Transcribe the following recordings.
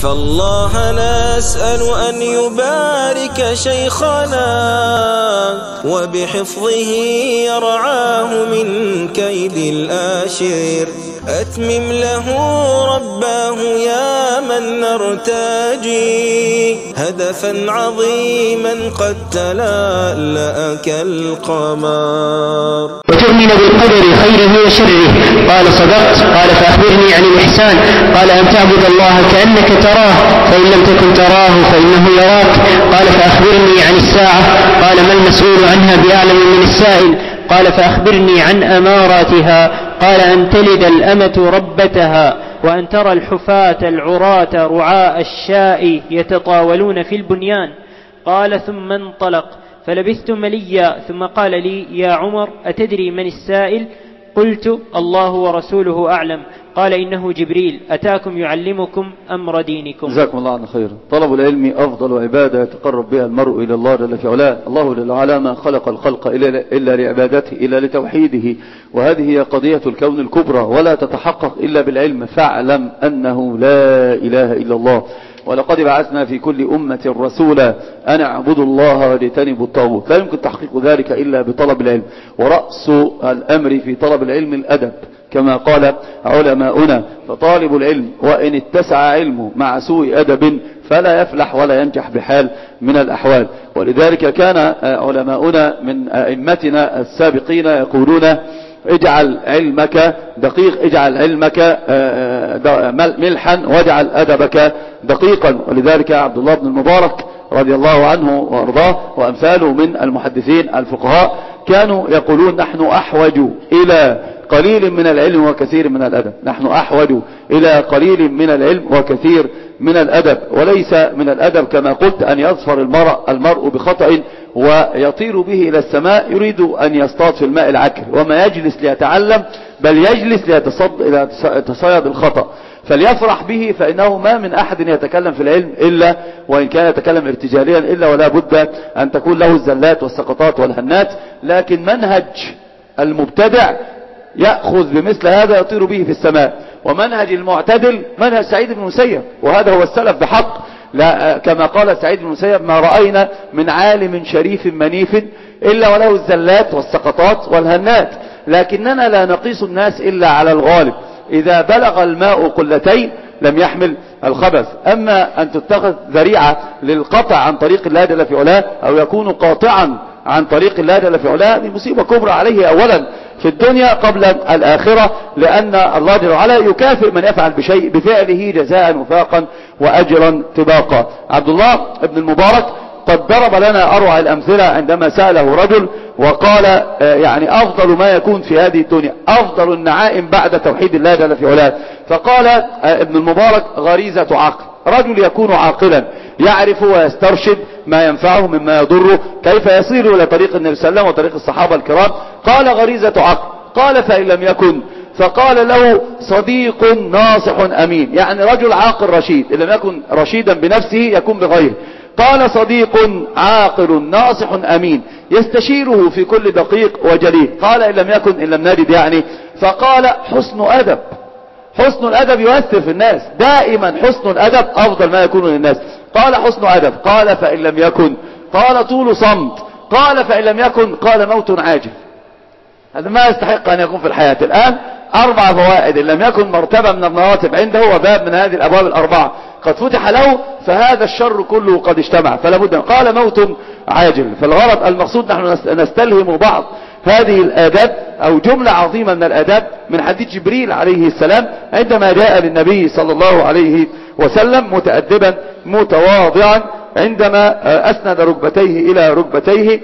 فالله نسأل أن يبارك شيخنا وبحفظه يرعاه من كيد الآشر. أتمم له رباه يا من نرتجي هدفا عظيما قد تلألأ كالقمر. وتؤمن بالقدر خيره وشره. قال صدقت. قال فأخبرني عن الإحسان. قال أن تعبد الله كأنك تراه فإن لم تكن تراه فإنه يراك. قال فأخبرني عن الساعة. قال ما المسؤول عنها بأعلم من السائل. قال فأخبرني عن أماراتها. قال أن تلد الأمة ربتها وأن ترى الحفاة العراة رعاء الشاء يتطاولون في البنيان. قال ثم انطلق فلبثت مليا ثم قال لي يا عمر أتدري من السائل؟ قلت الله ورسوله أعلم. قال إنه جبريل أتاكم يعلمكم أمر دينكم. جزاكم الله عنا خيرا. طلب العلم أفضل عبادة يتقرب بها المرء إلى الله جل في علاه. الله جل وعلا ما خلق الخلق إلا لعبادته إلا لتوحيده، وهذه هي قضية الكون الكبرى، ولا تتحقق إلا بالعلم. فاعلم أنه لا إله إلا الله، ولقد بعثنا في كل أمة رسولا أن اعبدوا الله واجتنبوا الطاغوت. لا يمكن تحقيق ذلك إلا بطلب العلم، ورأس الأمر في طلب العلم الأدب كما قال علماؤنا. فطالب العلم وإن اتسع علمه مع سوء أدب فلا يفلح ولا ينجح بحال من الأحوال. ولذلك كان علماؤنا من أئمتنا السابقين يقولون اجعل علمك دقيق، اجعل علمك ملحا واجعل أدبك دقيقا. ولذلك عبد الله بن المبارك رضي الله عنه وارضاه وأمثاله من المحدثين الفقهاء كانوا يقولون نحن أحوج إلى قليل من العلم وكثير من الأدب. نحن أحوج إلى قليل من العلم وكثير من الأدب. وليس من الأدب كما قلت أن يظفر المرء بخطأ ويطير به إلى السماء يريد أن يصطاد في الماء العكر، وما يجلس ليتعلم بل يجلس ليتصيد الخطأ فليفرح به. فإنه ما من أحد يتكلم في العلم إلا وإن كان يتكلم ارتجاليا إلا ولا بد أن تكون له الزلات والسقطات والهنات. لكن منهج المبتدع يأخذ بمثل هذا يطير به في السماء، ومنهج المعتدل منهج سعيد بن المسيب، وهذا هو السلف بحق. لا كما قال سعيد بن المسيب ما رأينا من عالم شريف منيف إلا وله الزلات والسقطات والهنات، لكننا لا نقيس الناس إلا على الغالب. إذا بلغ الماء قلتين لم يحمل الخبث. أما أن تتخذ ذريعة للقطع عن طريق الله جل في علاه أو يكون قاطعا عن طريق الله جل في علاه دي مصيبة كبرى عليه أولا في الدنيا قبل الآخرة، لأن الله جل وعلا يكافئ من يفعل بشيء بفعله جزاء وفاقا وأجرا طباقا. عبد الله بن المبارك قد ضرب لنا أروع الأمثلة عندما سأله رجل وقال يعني أفضل ما يكون في هذه الدنيا أفضل النعائم بعد توحيد الله جل في علاه. فقال ابن المبارك غريزة عقل. رجل يكون عاقلا يعرف ويسترشد ما ينفعه مما يضره، كيف يصير إلى طريق النبي صلى الله عليه وسلم وطريق الصحابة الكرام. قال غريزة عقل. قال فإن لم يكن؟ فقال له صديق ناصح أمين، يعني رجل عاقل رشيد، إن لم يكن رشيدا بنفسه يكون بغيره. قال صديق عاقل ناصح أمين يستشيره في كل دقيق وجليل. قال إن لم يكن، إن لم نجد يعني. فقال حسن أدب. حسن الأدب يؤثر في الناس دائما، حسن الأدب أفضل ما يكون للناس. قال حسن أدب. قال فإن لم يكن؟ قال طول صمت. قال فإن لم يكن؟ قال موت عاجل. هذا ما يستحق أن يكون في الحياة. الآن 4 فوائد. إن لم يكن مرتبة من المراتب عنده وباب من هذه الأبواب الأربعة قد فتح له فهذا الشر كله قد اجتمع فلا بد. قال موت عاجل. فالغرض المقصود نحن نستلهم بعض هذه الآداب أو جملة عظيمة من الآداب من حديث جبريل عليه السلام عندما جاء للنبي صلى الله عليه وسلم متأدبا متواضعا عندما أسند ركبتيه إلى ركبتيه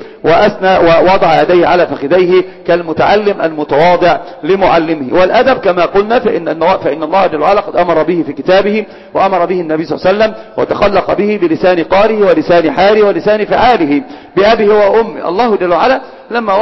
ووضع يديه على فخذيه كالمتعلم المتواضع لمعلمه. والأدب كما قلنا فإن الله جل وعلا قد أمر به في كتابه وأمر به النبي صلى الله عليه وسلم وتخلق به بلسان قاره ولسان حاله ولسان فعاله بأبيه وأمه. الله جل وعلا لما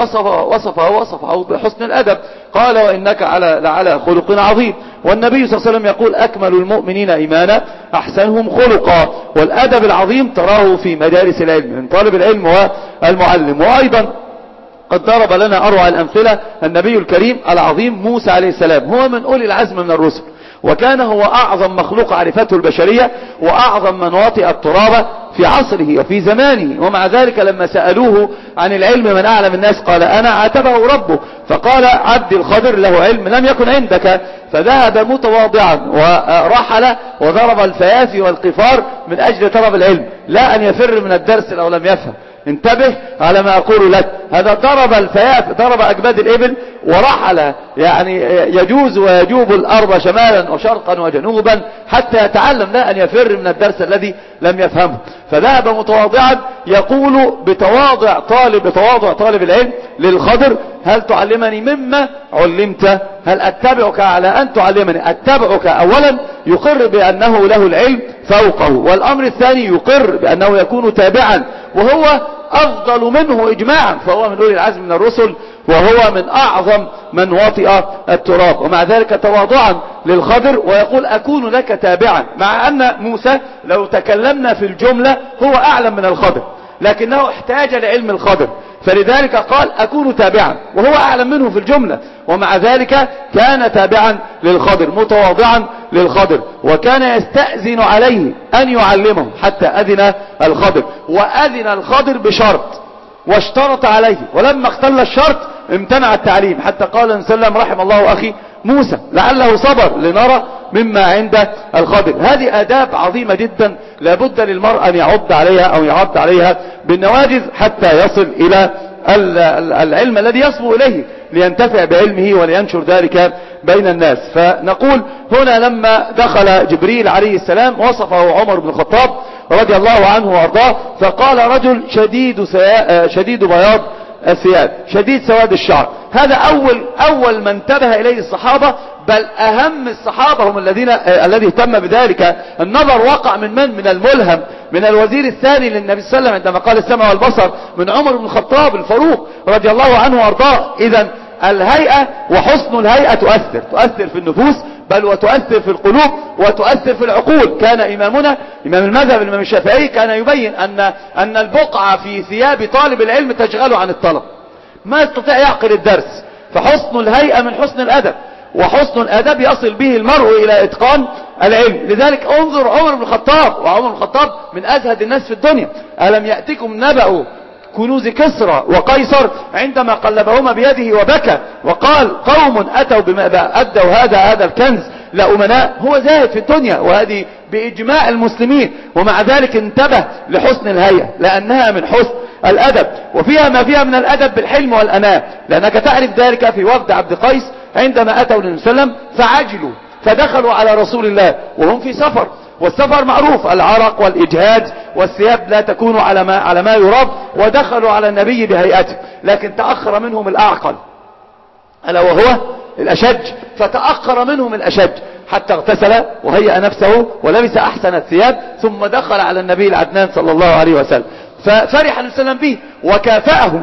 وصفه بحسن الأدب قال وإنك لعلى خلق عظيم. والنبي صلى الله عليه وسلم يقول أكمل المؤمنين إيمانا أحسنهم خلقا. والأدب العظيم تراه في مدارس العلم من طالب العلم والمعلم. وأيضا قد ضرب لنا أروع الأمثلة النبي الكريم العظيم موسى عليه السلام، هو من أولي العزم من الرسل وكان هو أعظم مخلوق عرفته البشرية وأعظم من وطئ التراب في عصره وفي زمانه. ومع ذلك لما سألوه عن العلم من أعلم الناس قال أنا، عاتبه ربه فقال عبد الخضر له علم لم يكن عندك، فذهب متواضعا ورحل وضرب الفيافي والقفار من أجل طلب العلم، لا أن يفر من الدرس لو لم يفهم. انتبه على ما أقول لك، هذا ضرب الفيافي، ضرب أكباد الإبل ورحل، يعني يجوز ويجوب الأرض شمالا وشرقا وجنوبا حتى يتعلم، لا أن يفر من الدرس الذي لم يفهمه. فذهب متواضعا يقول بتواضع طالب العلم للخضر هل تعلمني مما علمت؟ هل أتبعك على أن تعلمني؟ أتبعك أولا يقر بأنه له العلم فوقه، والأمر الثاني يقر بأنه يكون تابعا، وهو أفضل منه إجماعا، فهو من أولي العزم من الرسل، وهو من أعظم من وطئ التراب. ومع ذلك تواضعا للخضر ويقول أكون لك تابعا، مع أن موسى لو تكلمنا في الجملة هو أعلم من الخضر، لكنه احتاج لعلم الخضر، فلذلك قال أكون تابعا، وهو أعلم منه في الجملة، ومع ذلك كان تابعا للخضر متواضعا للخضر، وكان يستأذن عليه أن يعلمه حتى أذن الخضر، وأذن الخضر بشرط واشترط عليه، ولما اختل الشرط امتنع التعليم، حتى قال وسلم رحم الله أخي موسى لعله صبر لنرى مما عند الخضر. هذه آداب عظيمة جدا لابد للمرء أن يعض عليها أو يعض عليها بالنواجذ حتى يصل إلى العلم الذي يصبو إليه لينتفع بعلمه ولينشر ذلك بين الناس. فنقول هنا لما دخل جبريل عليه السلام وصفه عمر بن الخطاب رضي الله عنه وارضاه، فقال رجل شديد بياض الثياب شديد سواد الشعر. هذا أول من انتبه إليه الصحابة، بل أهم الصحابة هم الذي اهتم بذلك. النظر وقع من الملهم من الوزير الثاني للنبي صلى الله عليه وسلم عندما قال السمع والبصر، من عمر بن الخطاب الفاروق رضي الله عنه وارضاه. إذن الهيئة وحسن الهيئة تؤثر في النفوس، بل وتؤثر في القلوب وتؤثر في العقول. كان إمامنا إمام المذهب الإمام الشافعي كان يبين أن البقعة في ثياب طالب العلم تشغله عن الطلب، ما يستطيع يعقل الدرس. فحسن الهيئة من حسن الأدب، وحسن الأدب يصل به المرء إلى إتقان العلم. لذلك انظر عمر بن الخطاب، وعمر بن الخطاب من أزهد الناس في الدنيا. ألم يأتكم نبأ كنوز كسرى وقيصر عندما قلبهما بيده وبكى وقال قوم أتوا بما أدوا هذا الكنز لأمناء. هو زاهد في الدنيا، وهذه بإجماع المسلمين، ومع ذلك انتبه لحسن الهيئة لأنها من حسن الأدب، وفيها ما فيها من الأدب بالحلم والأناة. لأنك تعرف ذلك في وفد عبد قيس عندما أتوا للنبي صلى الله عليه وسلم فعجلوا فدخلوا على رسول الله وهم في سفر، والسفر معروف العرق والإجهاد والثياب لا تكون على ما يراد، ودخلوا على النبي بهيئته، لكن تأخر منهم الأعقل ألا وهو الأشج، فتأخر منهم الأشج حتى اغتسل وهيأ نفسه ولبس أحسن الثياب، ثم دخل على النبي العدنان صلى الله عليه وسلم. ففرح النبي صلى الله عليه وسلم به وكافأه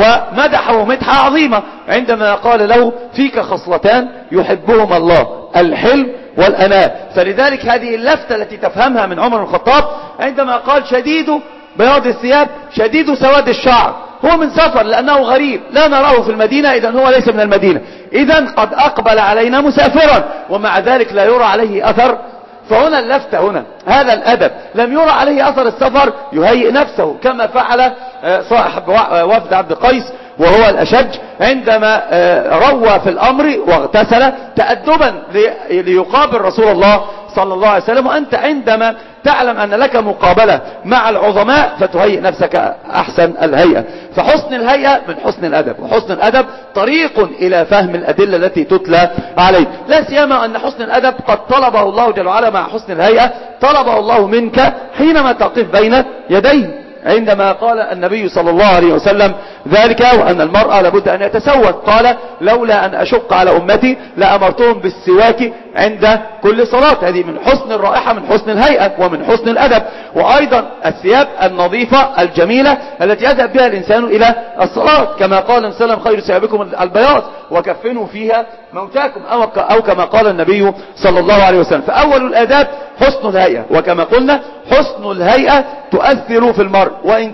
ومدحه مدحة عظيمة عندما قال له فيك خصلتان يحبهما الله، الحلم والأناة. فلذلك هذه اللفتة التي تفهمها من عمر بن الخطاب عندما قال شديد بياض الثياب شديد سواد الشعر، هو من سفر لأنه غريب لا نراه في المدينة، إذن هو ليس من المدينة، إذن قد أقبل علينا مسافرا ومع ذلك لا يرى عليه أثر. فهنا اللفتة، هنا هذا الأدب لم يرى عليه أثر السفر، يهيئ نفسه كما فعل صاحب وفد عبد قيس وهو الأشج عندما روى في الأمر واغتسل تأدبا ليقابل رسول الله صلى الله عليه وسلم. وأنت عندما تعلم أن لك مقابلة مع العظماء فتهيئ نفسك أحسن الهيئة. فحسن الهيئة من حسن الأدب، وحسن الأدب طريق إلى فهم الأدلة التي تتلى عليك، لا سيما أن حسن الأدب قد طلبه الله جل وعلا مع حسن الهيئة، طلبه الله منك حينما تقف بين يديه عندما قال النبي صلى الله عليه وسلم ذلك، وأن المرأة لابد أن يتسود. قال لولا أن أشق على أمتي لأمرتهم بالسواك عند كل صلاة. هذه من حسن الرائحة، من حسن الهيئة ومن حسن الأدب. وأيضا الثياب النظيفة الجميلة التي يذهب بها الإنسان إلى الصلاة، كما قال النبي صلى الله عليه وسلم خير ثيابكم البياض وكفنوا فيها موتاكم، أو كما قال النبي صلى الله عليه وسلم. فأول الآداب حسن الهيئة، وكما قلنا حسن الهيئة تؤثر في المرء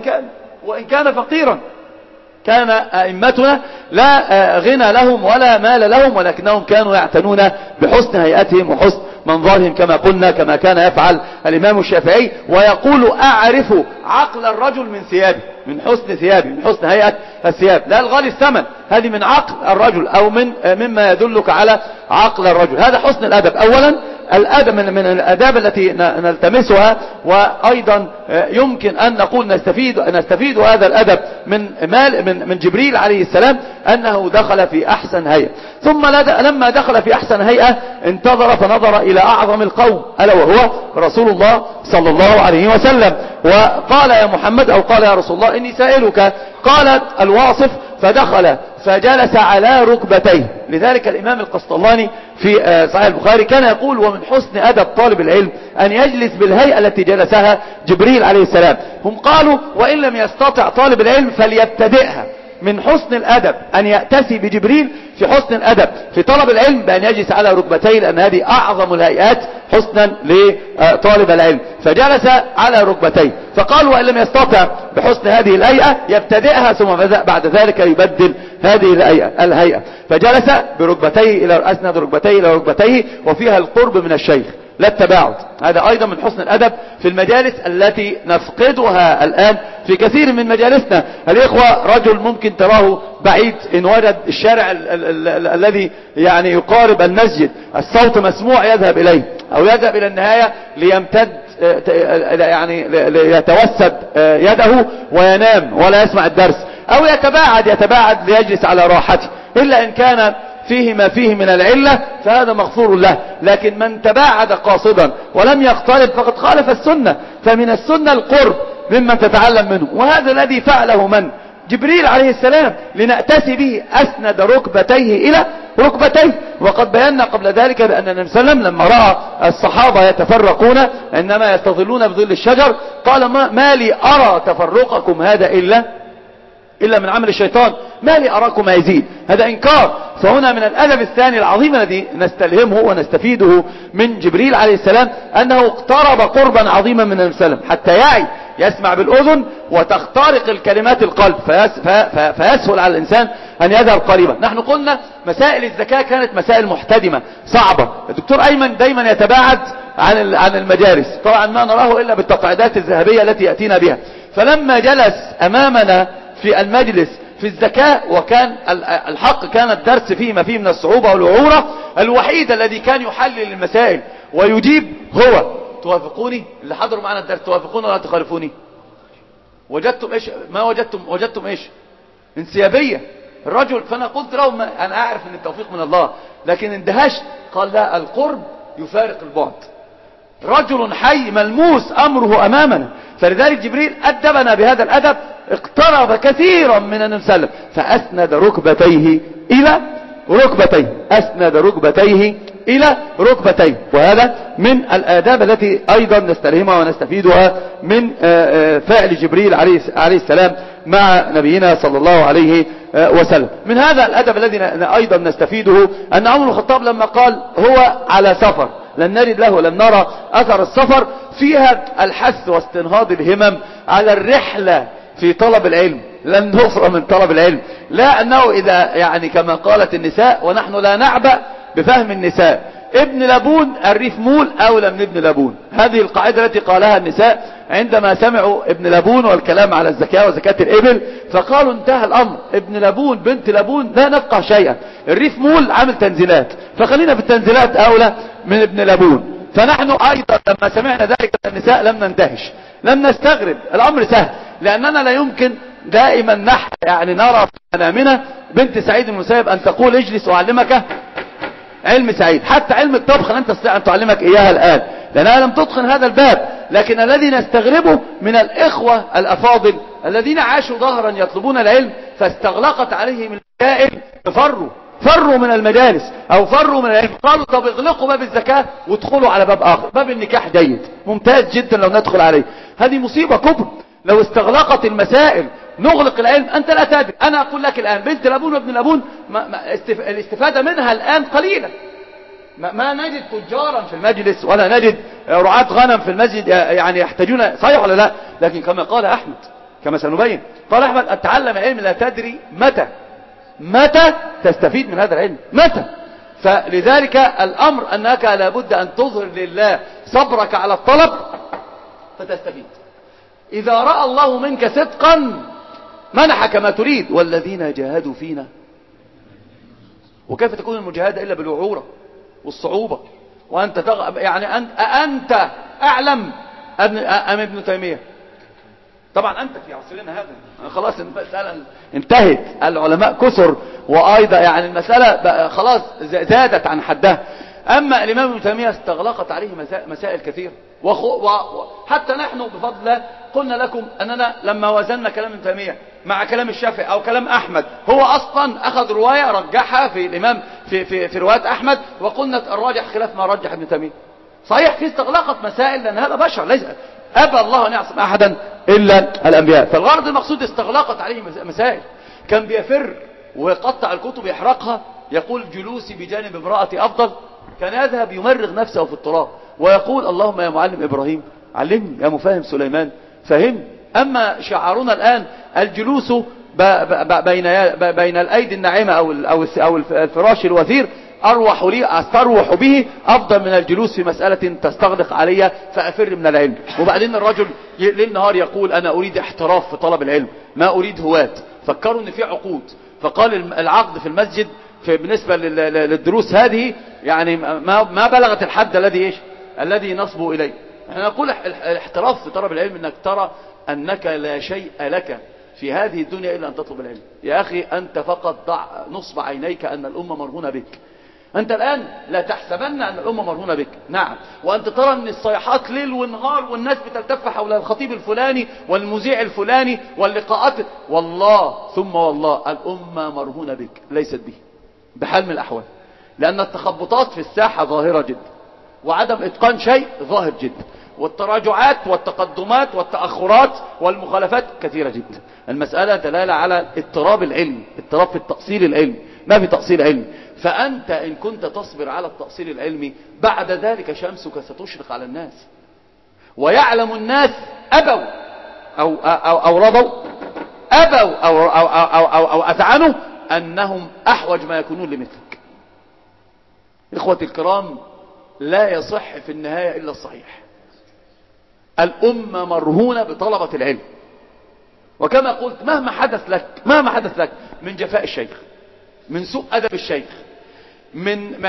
وإن كان فقيرا. كان أئمتنا لا غنى لهم ولا مال لهم، ولكنهم كانوا يعتنون بحسن هيئتهم وحسن منظرهم كما قلنا، كما كان يفعل الإمام الشافعي، ويقول أعرف عقل الرجل من ثيابه، من حسن ثيابه، من حسن هيئة الثياب، لا الغالي الثمن، هذه من عقل الرجل أو مما يدلك على عقل الرجل. هذا حسن الأدب. أولا الأدب من الآداب التي نلتمسها، وأيضا يمكن أن نقول نستفيد هذا الأدب من جبريل عليه السلام، أنه دخل في أحسن هيئة، ثم لما دخل في أحسن هيئة انتظر فنظر إلى أعظم القوم، ألا وهو رسول الله صلى الله عليه وسلم، وقال يا محمد، أو قال يا رسول الله إني سائلك. قالت الواصف فدخل فجلس على ركبتيه. لذلك الإمام القسطلاني في صحيح البخاري كان يقول: ومن حسن أدب طالب العلم أن يجلس بالهيئة التي جلسها جبريل عليه السلام. هم قالوا: وإن لم يستطع طالب العلم فليبتدئها. من حسن الأدب أن يأتسي بجبريل في حسن الأدب في طلب العلم بأن يجلس على ركبتيه، لأن هذه أعظم الهيئات حسنا لطالب العلم. فجلس على ركبتيه، فقالوا: وإن لم يستطع بحسن هذه الهيئة يبتدئها، ثم بعد ذلك يبدل هذه الهيئة. فجلس بركبتيه أسند ركبتيه إلى ركبتيه، وفيها القرب من الشيخ لا التباعد. هذا أيضا من حسن الأدب في المجالس التي نفقدها الآن في كثير من مجالسنا. الإخوة رجل ممكن تراه بعيد، إن وجد الشارع الذي يعني يقارب المسجد الصوت مسموع يذهب إليه، أو يذهب إلى النهاية ليمتد يعني ليتوسد يده وينام ولا يسمع الدرس، أو يتباعد ليجلس على راحته، إلا إن كان فيه ما فيه من العلة فهذا مغفور له. لكن من تباعد قاصدا ولم يقترب فقد خالف السنة. فمن السنة القرب ممن تتعلم منه، وهذا الذي فعله من؟ جبريل عليه السلام، لنأتسي به. أسند ركبتيه إلى ركبتيه. وقد بينا قبل ذلك بأن النبي صلى الله عليه وسلم لما رأى الصحابة يتفرقون إنما يستظلون بظل الشجر قال: ما لي أرى تفرقكم هذا إلا من عمل الشيطان، ما لي أراكم يزيد. هذا إنكار. فهنا من الأدب الثاني العظيم الذي نستلهمه ونستفيده من جبريل عليه السلام أنه اقترب قربا عظيما من النبي صلى الله عليه وسلم، حتى يعي يسمع بالأذن وتخترق الكلمات القلب، فيسهل على الإنسان أن يذهب قريبا. نحن قلنا مسائل الزكاة كانت مسائل محتدمة صعبة. الدكتور أيمن دايما يتباعد عن المجالس، طبعا ما نراه إلا بالتقعيدات الذهبية التي يأتينا بها. فلما جلس أمامنا في المجلس في الزكاة، وكان الحق كان الدرس فيه ما فيه من الصعوبة والوعورة، الوحيد الذي كان يحلل المسائل ويجيب هو. توافقوني اللي حضروا معنا الدرس؟ توافقوني ولا تخالفوني؟ وجدتم ايش؟ ما وجدتم ايش؟ انسيابية الرجل. فانا قلت له انا اعرف ان التوفيق من الله، لكن اندهشت. قال: لا، القرب يفارق البعد. رجل حي ملموس امره امامنا. فلذلك جبريل ادبنا بهذا الادب، اقترب كثيرا من النبي صلى الله عليه وسلم فاسند ركبتيه الى ركبتيه، اسند ركبتيه الى ركبتيه. وهذا من الآداب التي ايضا نستلهمها ونستفيدها من فعل جبريل عليه السلام مع نبينا صلى الله عليه وسلم. من هذا الادب الذي ايضا نستفيده ان عمر بن الخطاب لما قال هو على سفر لن نجد له، لم نرى اثر السفر، فيها الحث واستنهاض الهمم على الرحلة في طلب العلم. لن نفر من طلب العلم، لا أنه إذا يعني كما قالت النساء، ونحن لا نعبأ بفهم النساء، ابن لبون الريف مول أولى من ابن لبون. هذه القاعدة التي قالها النساء عندما سمعوا ابن لبون والكلام على الزكاة وزكاة الإبل، فقالوا انتهى الأمر، ابن لبون بنت لبون لا نفقه شيئا، الريف مول عامل تنزيلات، فخلينا في التنزيلات أولى من ابن لبون. فنحن أيضا لما سمعنا ذلك النساء لم نندهش، لم نستغرب، الأمر سهل، لأننا لا يمكن دائما يعني نرى في منامنا بنت سعيد بن المسيب أن تقول اجلس أعلمك علم سعيد. حتى علم الطبخ لن تستطيع أن تعلمك إياها الآن لأنها لم تتقن هذا الباب. لكن الذي نستغربه من الإخوة الأفاضل الذين عاشوا ظهرا يطلبون العلم فاستغلقت عليهم المسائل، فروا من المجالس أو فروا من العلم. قالوا طب اغلقوا باب الزكاة وادخلوا على باب آخر، باب النكاح جيد ممتاز جدا لو ندخل عليه. هذه مصيبة كبرى لو استغلقت المسائل نغلق العلم. أنت لا تدري. أنا أقول لك الآن بنت لبون وابن لبون الاستفادة منها الآن قليلة. ما نجد تجارا في المجلس ولا نجد رعاة غنم في المسجد يعني يحتاجون، صحيح ولا لا؟ لكن كما قال أحمد، كما سنبين، قال أحمد أتعلم علم لا تدري متى تستفيد من هذا العلم، متى. فلذلك الأمر أنك لابد أن تظهر لله صبرك على الطلب فتستفيد. إذا رأى الله منك صدقا منحك ما تريد. والذين جاهدوا فينا. وكيف تكون المجاهدة إلا بالوعورة والصعوبة وأنت يعني أنت أعلم أم ابن تيمية؟ طبعا أنت في عصرنا هذا خلاص المسألة انتهت، العلماء كثر، وأيضا يعني المسألة خلاص زادت عن حدها. أما الإمام ابن تيمية استغلقت عليه مسائل كثيرة، وحتى نحن بفضل الله قلنا لكم أننا لما وزننا كلام ابن تيمية مع كلام الشافعي أو كلام أحمد، هو أصلا أخذ رواية رجحها في الإمام في رواية أحمد، وقلنا الراجح خلاف ما رجح ابن تيمية. صحيح في استغلقت مسائل لأن هذا بشر، ليس أبى الله أن يعصم أحدا إلا الأنبياء. فالغرض المقصود استغلقت عليه مسائل. كان بيفر ويقطع الكتب يحرقها، يقول جلوسي بجانب امرأتي أفضل. كان يذهب يمرغ نفسه في التراب ويقول اللهم يا معلم إبراهيم علمني، يا مفاهم سليمان فهم. أما شعارنا الآن الجلوس بين الأيدي الناعمة أو الفراش الوثير أروح لي أستروح به أفضل من الجلوس في مسألة تستغلق علي فأفر من العلم. وبعدين الرجل ليل نهار يقول أنا أريد احتراف في طلب العلم، ما أريد هواة. فكروا أن في عقود، فقال العقد في المسجد بالنسبة للدروس هذه يعني ما بلغت الحد الذي نصبوا إليه. احنا نقول الاحتراف في طلب العلم انك ترى أنك لا شيء لك في هذه الدنيا إلا أن تطلب العلم. يا أخي أنت فقط ضع نصب عينيك أن الأمة مرهونة بك. أنت الآن لا تحسبن أن الأمة مرهونة بك، نعم، وأنت ترى أن الصيحات ليل ونهار والناس بتلتف حول الخطيب الفلاني والمذيع الفلاني واللقاءات، والله ثم والله الأمة مرهونة بك، ليست به بحال من الأحوال، لأن التخبطات في الساحة ظاهرة جدا، وعدم إتقان شيء ظاهر جدا، والتراجعات والتقدمات والتأخرات والمخالفات كثيرة جدا. المسألة دلالة على اضطراب العلم، اضطراب في التأصيل العلمي، ما في تأصيل علمي. فأنت إن كنت تصبر على التأصيل العلمي بعد ذلك شمسك ستشرق على الناس، ويعلم الناس أبوا أو رضوا، أبوا أو أذعنوا أنهم أحوج ما يكونون لمثلك. إخوتي الكرام، لا يصح في النهاية إلا الصحيح. الأمة مرهونة بطلبة العلم، وكما قلت مهما حدث لك من جفاء الشيخ، من سوء أدب الشيخ، من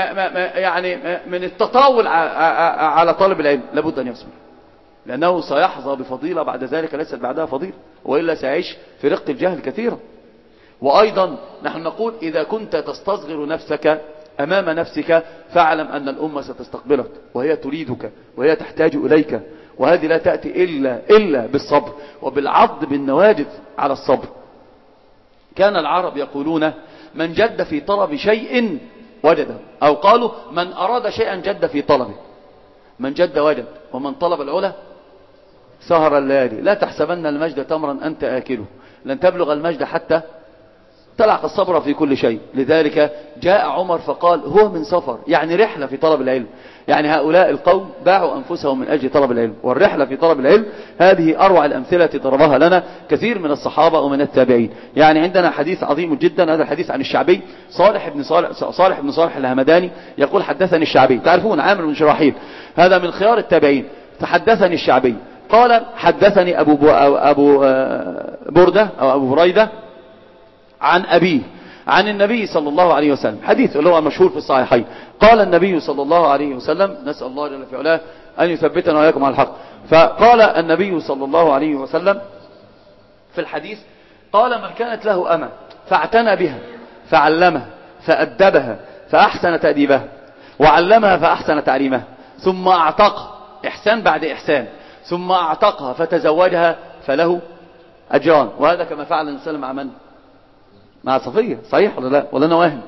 من التطاول على طالب العلم، لابد أن يصبر، لأنه سيحظى بفضيلة بعد ذلك ليست بعدها فضيلة، وإلا سيعيش في رق الجهل كثيرا. وأيضا نحن نقول إذا كنت تستصغر نفسك أمام نفسك فاعلم أن الأمة ستستقبلك، وهي تريدك وهي تحتاج إليك، وهذه لا تأتي إلا بالصبر وبالعض بالنواجذ على الصبر. كان العرب يقولون من جد في طلب شيء وجده، أو قالوا من أراد شيئا جد في طلبه، من جد وجد، ومن طلب العلا سهر الليالي. لا تحسبن المجد تمرا أنت آكله، لن تبلغ المجد حتى تلعق الصبر في كل شيء. لذلك جاء عمر فقال هو من سفر، يعني رحلة في طلب العلم. يعني هؤلاء القوم باعوا أنفسهم من أجل طلب العلم، والرحلة في طلب العلم هذه أروع الأمثلة ضربها لنا كثير من الصحابة ومن التابعين. يعني عندنا حديث عظيم جدا، هذا الحديث عن الشعبي صالح بن صالح الهمداني، يقول حدثني الشعبي، تعرفون عامر بن شراحيل، هذا من خيار التابعين. فحدثني الشعبي قال حدثني أبو بردة أو أبو بريدة عن أبيه عن النبي صلى الله عليه وسلم، حديث اللي هو مشهور في الصحيحين. قال النبي صلى الله عليه وسلم، نسأل الله جل في علاه أن يثبتنا وإياكم على الحق. فقال النبي صلى الله عليه وسلم في الحديث، قال من كانت له أمة فاعتنى بها فعلمها فأدبها فأحسن تأديبها وعلمها فأحسن تعليمها ثم أعتق، إحسان بعد إحسان، ثم أعتقها فتزوجها فله أجران. وهذا كما فعل النبي صلى الله عليه وسلم مع صفية، صحيح ولا أنا واهم؟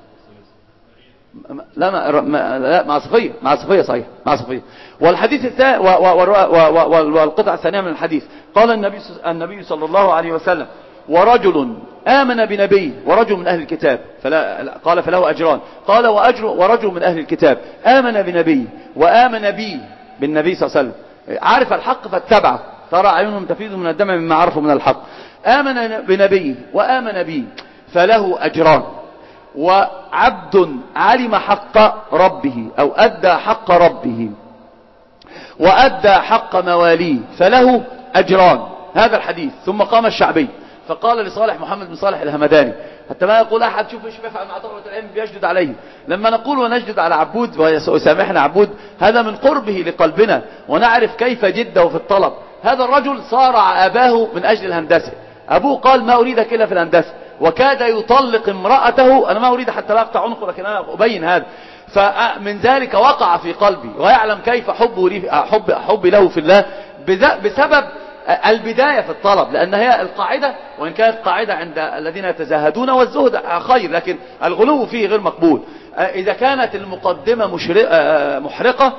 لا مع صفية صحيح، مع صفية. والحديث الثاني والقطعة الثانية من الحديث، قال النبي صلى الله عليه وسلم ورجل آمن بنبي ورجل من أهل الكتاب قال فله أجران، قال ورجل من أهل الكتاب آمن بنبي وآمن بي بالنبي صلى الله عليه وسلم، عارف الحق فاتبعه، ترى عيونهم تفيض من الدمع مما عرفوا من الحق. آمن بنبي وآمن بي فله أجران. وعبد علم حق ربه أو أدى حق ربه وأدى حق مواليه فله أجران. هذا الحديث. ثم قام الشعبي فقال لصالح محمد بن صالح الهمداني، حتى ما يقول أحد شوف ايش بيفعل مع طلبة العلم بيشدد عليه. لما نقول ونجدد على عبود ويسامحنا عبود، هذا من قربه لقلبنا ونعرف كيف جده في الطلب. هذا الرجل صارع أباه من أجل الهندسة. أبوه قال ما أريدك إلا في الهندسة، وكاد يطلق امرأته. أنا ما أريد حتى لا أقطع عنقه لكن أنا أبين هذا. فمن ذلك وقع في قلبي، ويعلم كيف حبي له في الله بسبب البداية في الطلب. لأن هي القاعدة، وإن كانت قاعدة عند الذين يتزاهدون والزهد خير، لكن الغلو فيه غير مقبول. إذا كانت المقدمة محرقة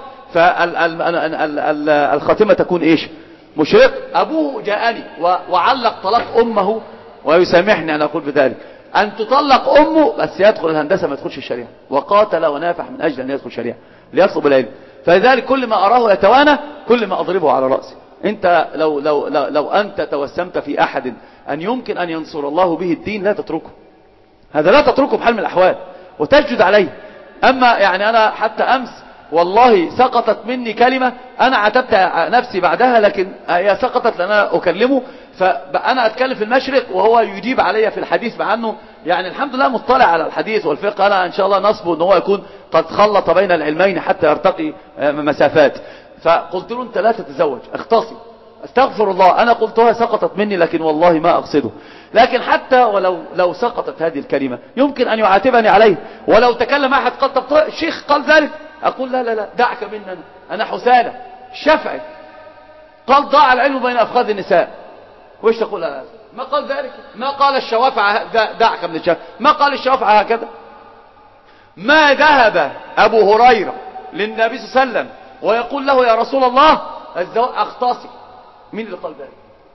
فالخاتمة تكون إيش؟ مشرق. أبوه جاءني وعلق طلاق أمه، ويسامحني أنا أقول بذلك، أن تطلق أمه بس يدخل الهندسة ما يدخلش الشريعة. وقاتل ونافح من أجل أن يدخل الشريعة ليطلب العلم. فلذلك كل ما أراه يتوانى كل ما أضربه على رأسي. أنت لو أنت توسمت في أحد أن يمكن أن ينصر الله به الدين لا تتركه. هذا لا تتركه بحال من الأحوال وتسجد عليه. أما يعني أنا حتى أمس والله سقطت مني كلمة أنا عتبت نفسي بعدها، لكن هي سقطت لأن أنا أكلمه، فأنا أتكلم في المشرق وهو يجيب علي في الحديث، مع أنه يعني الحمد لله مطلع على الحديث والفقه. أنا إن شاء الله نصبه أنه يكون قد خلط بين العلمين حتى يرتقي مسافات. فقلت له أنت لا تتزوج، اختصي، استغفر الله. أنا قلتها سقطت مني لكن والله ما أقصده. لكن حتى ولو سقطت هذه الكلمة يمكن أن يعاتبني عليه. ولو تكلم أحد قال طب الشيخ قال ذلك، أقول لا دعك مني، أنا حسالة الشافعي قال ضاع العلم بين أفخاذ النساء. وإيش تقول هذا؟ ما قال ذلك، ما قال الشوافع دعك من الشافعي، ما قال الشوافع هكذا. ما ذهب أبو هريرة للنبي صلى الله عليه وسلم ويقول له يا رسول الله أختصي. مين اللي قال ذلك؟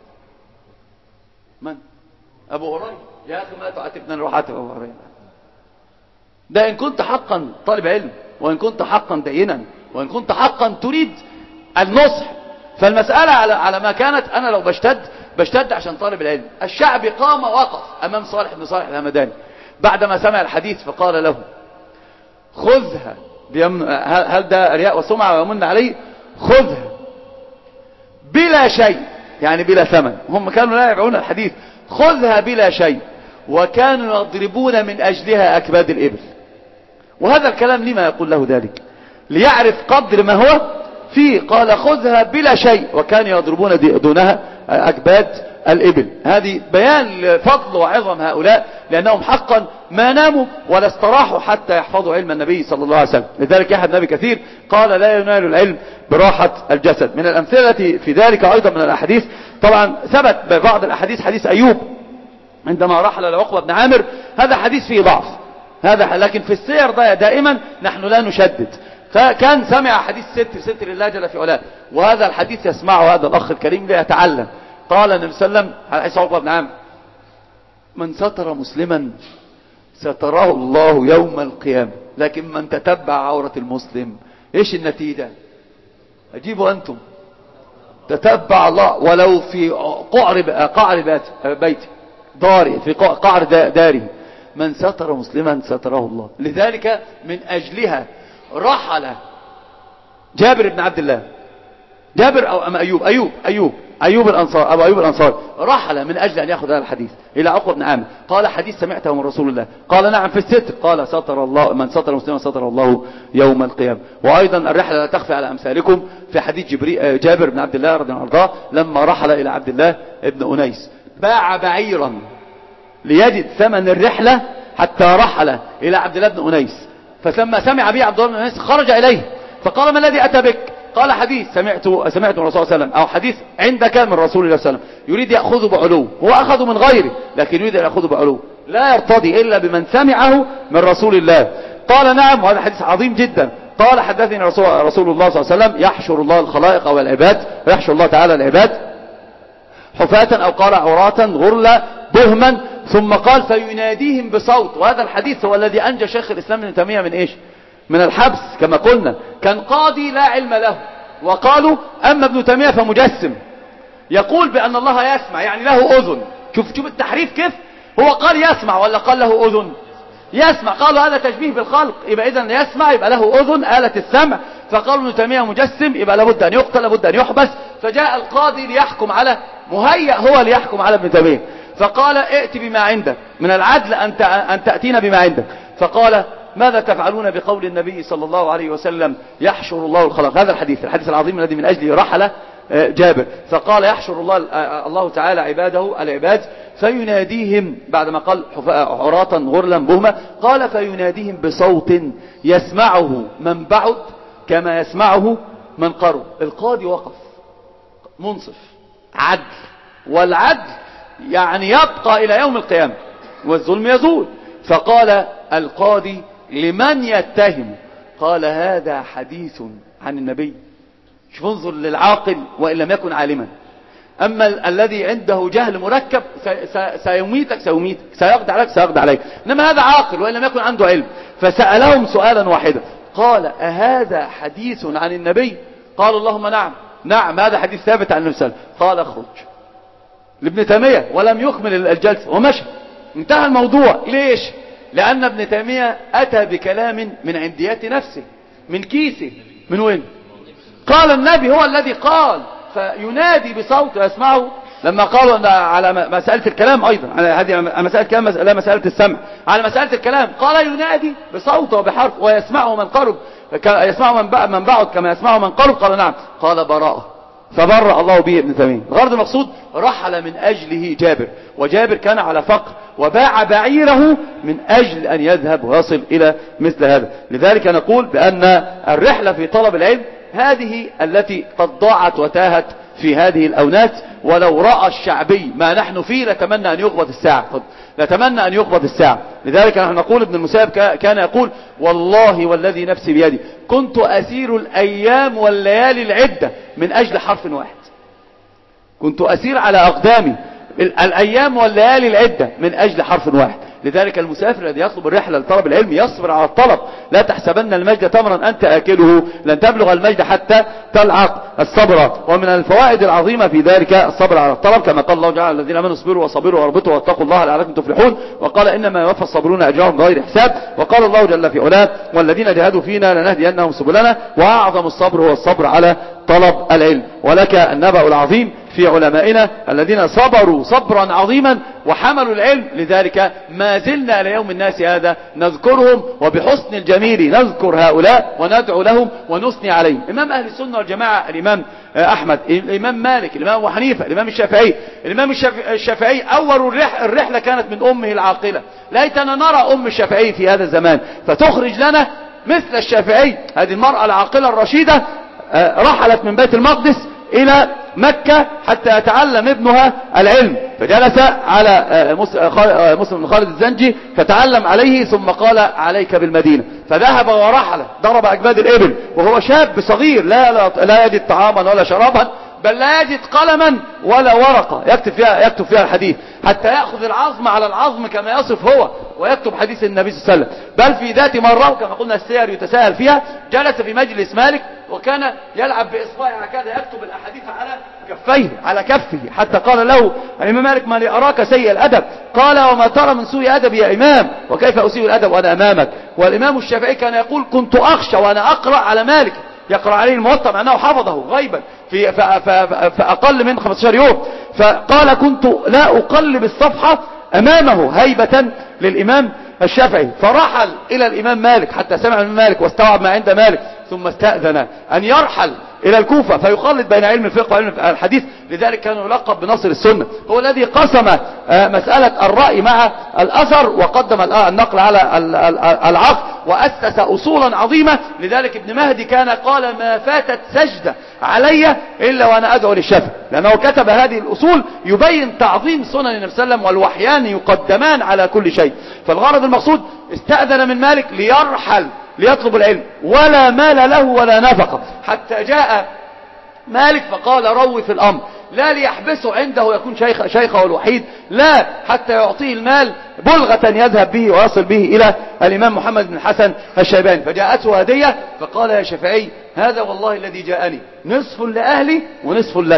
من؟ أبو هريرة. يا أخي ما تعاتبنا نروح عاتب أبو هريرة. ده إن كنت حقا طالب علم، وإن كنت حقا دينا، وإن كنت حقا تريد النصح. فالمسألة على ما كانت. أنا لو بشتد عشان طالب العلم. الشعب قام وقف أمام صالح بن صالح الهمداني بعدما سمع الحديث فقال له خذها هل ده رياء وسمعة ويمن عليه؟ خذها بلا شيء، يعني بلا ثمن. هم كانوا لا يبيعون الحديث. خذها بلا شيء، وكانوا يضربون من أجلها أكباد الإبل. وهذا الكلام لما يقول له ذلك؟ ليعرف قدر ما هو فيه. قال خذها بلا شيء، وكانوا يضربون دونها أكباد الإبل. هذه بيان لفضل وعظم هؤلاء، لأنهم حقا ما ناموا ولا استراحوا حتى يحفظوا علم النبي صلى الله عليه وسلم. لذلك يحيى بن أبي كثير قال لا ينال العلم براحة الجسد. من الأمثلة في ذلك أيضا من الأحاديث، طبعا ثبت ببعض الأحاديث حديث أيوب عندما رحل لعقبة بن عامر، هذا حديث فيه ضعف هذا، لكن في السير دائما نحن لا نشدد. فكان سمع حديث ستر الله جل في علاه، وهذا الحديث يسمعه هذا الأخ الكريم ليتعلم. قال النبي صلى الله عليه وسلم على حديث عقبة بن عامر من ستر مسلما ستره الله يوم القيامة، لكن من تتبع عورة المسلم ايش النتيجة؟ اجيبوا انتم. تتبع الله ولو في قعر بيته داري، في قعر داره. من ستر مسلما ستره الله. لذلك من أجلها رحل جابر بن عبد الله، جابر أو أيوب الأنصار، أبو أيوب الأنصار رحل من أجل أن يأخذ هذا الحديث إلى عقبة بن عامر. قال حديث سمعته من رسول الله. قال نعم في الستر. قال ستر الله من ستر مسلما ستر الله يوم القيامة. وأيضا الرحلة لا تخفي على أمثالكم في حديث جابر بن عبد الله رضي الله عنه لما رحل إلى عبد الله بن أنيس باع بعيرا ليجد ثمن الرحلة حتى رحل إلى عبد الله بن أنيس. فلما سمع به عبد الله بن أنيس خرج إليه فقال ما الذي أتى بك؟ قال حديث سمعت من الرسول صلى الله عليه وسلم، أو حديث عندك من رسول الله صلى الله عليه وسلم يريد يأخذه بعلو. هو أخذه من غيره لكن يريد أن يأخذه بعلو، لا يرتضي إلا بمن سمعه من رسول الله. قال نعم، وهذا حديث عظيم جدا. قال حدثني رسول الله صلى الله عليه وسلم يحشر الله الخلائق والعباد، ويحشر الله تعالى العباد حفاة أو قال عراة غرلا بهما، ثم قال فيناديهم بصوت. وهذا الحديث هو الذي أنجى شيخ الإسلام ابن تيمية من إيش؟ من الحبس. كما قلنا كان قاضي لا علم له، وقالوا أما ابن تيمية فمجسم يقول بأن الله يسمع، يعني له أذن. شوف التحريف كيف. هو قال يسمع ولا قال له أذن؟ يسمع. قالوا هذا تشبيه بالخلق، يبقى إذن يسمع، يبقى له أذن آلة السمع. فقالوا ابن تيمية مجسم، يبقى لابد أن يقتل، لابد أن يحبس. فجاء القاضي ليحكم على مهيأ هو ليحكم على ابن تيمية، فقال ائت بما عندك من العدل أن تأتينا بما عندك. فقال ماذا تفعلون بقول النبي صلى الله عليه وسلم يحشر الله الخلق؟ هذا الحديث العظيم الذي من أجله رحل جابر. فقال يحشر الله تعالى عباده العباد فيناديهم، بعدما قال عراة غرلا بهما، قال فيناديهم بصوت يسمعه من بعد كما يسمعه من قرب. القاضي وقف منصف عدل، والعدل يعني يبقى إلى يوم القيامة والظلم يزول. فقال القاضي لمن يتهم؟ قال هذا حديث عن النبي. شوف انظر للعاقل وإن لم يكن عالما. أما الذي عنده جهل مركب سيميتك سيقضي عليك. إنما هذا عاقل وإن لم يكن عنده علم. فسألهم سؤالا واحدا، قال أهذا حديث عن النبي؟ قالوا اللهم نعم هذا حديث ثابت عن النبي صلى الله عليه وسلم. قال اخرج لابن تيمية ولم يكمل الجلسة ومشى، انتهى الموضوع. ليش؟ لأن ابن تيمية أتى بكلام من عنديات نفسه، من كيسه. من وين؟ قال النبي هو الذي قال، فينادي بصوت يسمعه. لما قالوا على مسألة الكلام أيضا، على هذه مسألة الكلام لا مسألة السمع، على مسألة الكلام قال ينادي بصوت وبحرف ويسمعه من قرب، يسمعه من بعد كما يسمعه من قرب. قال نعم. قال براءة، فبرأ الله به ابن تيمية. الغرض المقصود رحل من أجله جابر، وجابر كان على فقر وباع بعيره من أجل أن يذهب ويصل إلى مثل هذا. لذلك نقول بأن الرحلة في طلب العلم هذه التي قد ضاعت وتاهت في هذه الأونات. ولو رأى الشعبي ما نحن فيه لتمنى أن يقبض الساعة. لذلك نحن نقول ابن المسيب كان يقول والله والذي نفسي بيدي كنت أسير الأيام والليالي العدة من أجل حرف واحد. كنت أسير على أقدامي الأيام والليالي العدة من أجل حرف واحد. لذلك المسافر الذي يطلب الرحلة لطلب العلم يصبر على الطلب. لا تحسبن المجد تمرا أنت آكله، لن تبلغ المجد حتى تلعق الصبر. ومن الفوائد العظيمة في ذلك الصبر على الطلب، كما قال الله تعالى الذين آمنوا اصبروا وصبروا وربطوا واتقوا الله لعلكم تفلحون. وقال إنما يوفى الصابرون أجرهم بغير حساب. وقال الله جل في علاه والذين جاهدوا فينا لنهدينهم سبلنا. وأعظم الصبر هو الصبر على طلب العلم. ولك النبأ العظيم في علمائنا الذين صبروا صبرا عظيما وحملوا العلم. لذلك ما زلنا ليوم الناس هذا نذكرهم، وبحسن الجميل نذكر هؤلاء وندعو لهم ونثني عليهم. إمام أهل السنة والجماعة الإمام أحمد، الإمام مالك، الإمام أبو حنيفة، الإمام الشافعي. الإمام الشافعي أول الرحلة كانت من أمه العاقلة. ليتنا نرى أم الشافعي في هذا الزمان فتخرج لنا مثل الشافعي. هذه المرأة العاقلة الرشيدة رحلت من بيت المقدس إلى مكة حتى يتعلم ابنها العلم، فجلس على مسلم بن خالد الزنجي فتعلم عليه، ثم قال عليك بالمدينة. فذهب ورحل ضرب أكباد الإبل وهو شاب صغير لا يجد طعاما ولا شرابا، بل لا يجد قلما ولا ورقة يكتب فيها الحديث، حتى يأخذ العظم على العظم كما يصف هو ويكتب حديث النبي صلى الله عليه وسلم. بل في ذات مرة كما قلنا السير يتساهل فيها، جلس في مجلس مالك وكان يلعب بإصبعه هكذا يكتب الأحاديث على كفه حتى قال له الإمام مالك ما لي أراك سيء الأدب؟ قال وما ترى من سوء أدب يا إمام؟ وكيف أسيء الأدب وأنا أمامك؟ والإمام الشافعي كان يقول كنت أخشى وأنا أقرأ على مالك، يقرأ عليه الموطأ مع أنه حفظه غيبا في أقل من 15 يوم. فقال كنت لا أقلب الصفحة أمامه هيبة للإمام الشافعي. فرحل إلى الإمام مالك حتى سمع من مالك واستوعب ما عند مالك، ثم استأذن أن يرحل إلى الكوفة فيخلط بين علم الفقه وعلم الحديث. لذلك كان يلقب بناصر السنة، هو الذي قسم مسألة الرأي مع الأثر وقدم النقل على العقل، وأسس أصولا عظيمة. لذلك ابن مهدي كان قال ما فاتت سجدة علي إلا وأنا أدعو للشافعي، لأنه كتب هذه الأصول يبين تعظيم سنن النبي صلى الله عليه وسلم، والوحيان يقدمان على كل شيء. فالغرض المقصود استأذن من مالك ليرحل ليطلب العلم، ولا مال له ولا نفقه، حتى جاء مالك فقال روي في الأمر، لا ليحبسه عنده يكون شيخه الوحيد، لا حتى يعطيه المال بلغة يذهب به ويصل به إلى الإمام محمد بن الحسن الشيباني. فجاءته هدية فقال يا شافعي هذا والله الذي جاءني نصف لأهلي ونصف لك،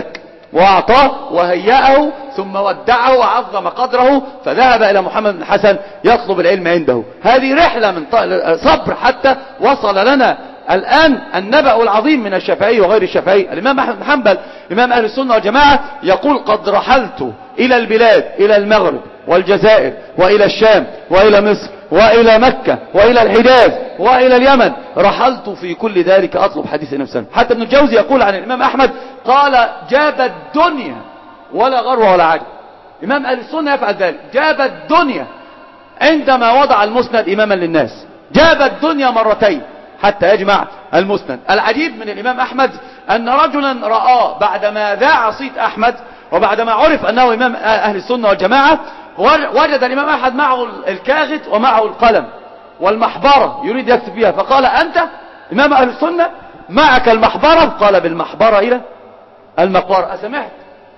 وأعطاه وهيأه ثم ودعه وعظم قدره، فذهب إلى محمد بن الحسن يطلب العلم عنده. هذه رحلة من صبر حتى وصل لنا الآن النبأ العظيم من الشافعي وغير الشافعي. الإمام أحمد بن حنبل إمام أهل السنة والجماعة يقول: قد رحلت إلى البلاد، إلى المغرب والجزائر وإلى الشام وإلى مصر وإلى مكة وإلى الحجاز وإلى اليمن، رحلت في كل ذلك أطلب حديث النبي صلى الله عليه وسلم. حتى ابن الجوزي يقول عن الإمام أحمد قال: جاب الدنيا ولا غرو ولا عجب. إمام أهل السنة يفعل ذلك، جاب الدنيا عندما وضع المسند إماما للناس، جاب الدنيا مرتين حتى يجمع المسند. العجيب من الإمام أحمد أن رجلا رآه بعدما ذاع صيت أحمد وبعدما عرف أنه إمام أهل السنة والجماعة، وجد الإمام أحمد معه الكاغد ومعه القلم والمحبرة يريد يكتب فيها، فقال: أنت إمام أهل السنة معك المحبرة؟ قال: بالمحبرة إلى المقبرة. أسمعت؟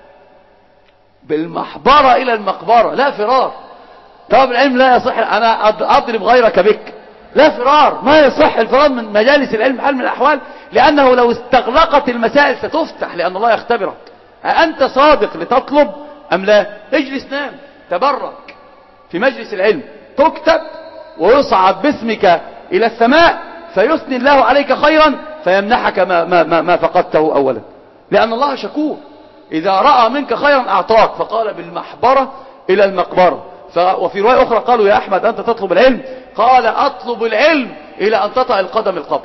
بالمحبرة إلى المقبرة، لا فرار. طب العلم لا يصح أنا أضرب غيرك بك، لا فرار، ما يصح الفرار من مجالس العلم حال من الأحوال، لأنه لو استغلقت المسائل ستفتح، لأن الله يختبرك. أنت صادق لتطلب أم لا؟ اجلس نام، تبرك في مجلس العلم، تكتب ويصعد باسمك إلى السماء، فيثني الله عليك خيرا فيمنحك ما فقدته أولا، لأن الله شكور. إذا رأى منك خيرا أعطاك، فقال: بالمحبرة إلى المقبرة. وفي رواية أخرى قالوا: يا أحمد أنت تطلب العلم؟ قال: أطلب العلم إلى أن تطأ القدم القبر،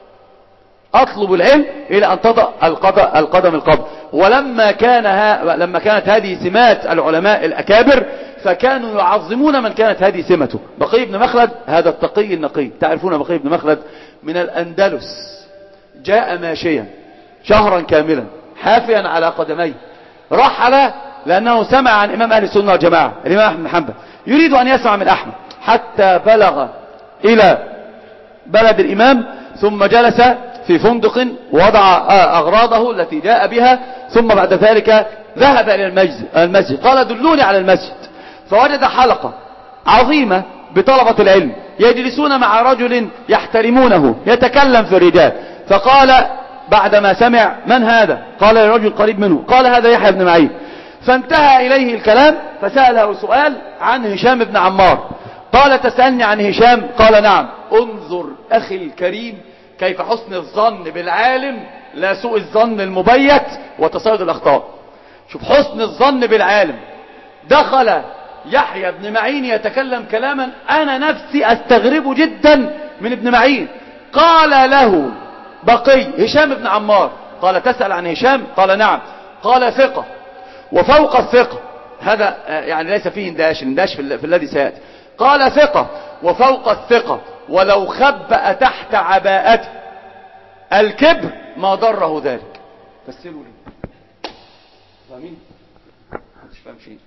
أطلب العلم إلى أن تطأ القدم القبر. ولما كانت هذه سمات العلماء الأكابر، فكانوا يعظمون من كانت هذه سمته. بقي بن مخلد هذا التقي النقي، تعرفون بقي بن مخلد من الأندلس، جاء ماشيا شهرا كاملا حافيا على قدميه، رحل لأنه سمع عن إمام أهل السنة والجماعة الإمام أحمد بن حنبل، يريد أن يسمع من أحمد، حتى بلغ إلى بلد الإمام، ثم جلس في فندق ووضع أغراضه التي جاء بها، ثم بعد ذلك ذهب إلى المسجد. قال: دلوني على المسجد. فوجد حلقة عظيمة بطلبة العلم يجلسون مع رجل يحترمونه يتكلم في الرجال، فقال بعدما سمع: من هذا؟ قال: لرجل قريب منه. قال: هذا يحيى بن معين. فانتهى إليه الكلام، فسأله سؤال عن هشام بن عمار. قال: تسألني عن هشام؟ قال: نعم. انظر أخي الكريم كيف حسن الظن بالعالم لا سوء الظن المبيت وتصيد الأخطاء. شوف حسن الظن بالعالم. دخل يحيى بن معين يتكلم كلاما أنا نفسي أستغرب جدا من ابن معين. قال له بقي: هشام بن عمار. قال: تسأل عن هشام؟ قال: نعم. قال: ثقة وفوق الثقة. هذا يعني ليس فيه انداش في الذي سيأتي. قال: ثقة وفوق الثقة، ولو خبأ تحت عباءته الكبر ما ضره ذلك. فسروا لي، فاهمين؟ مش فاهم شيء.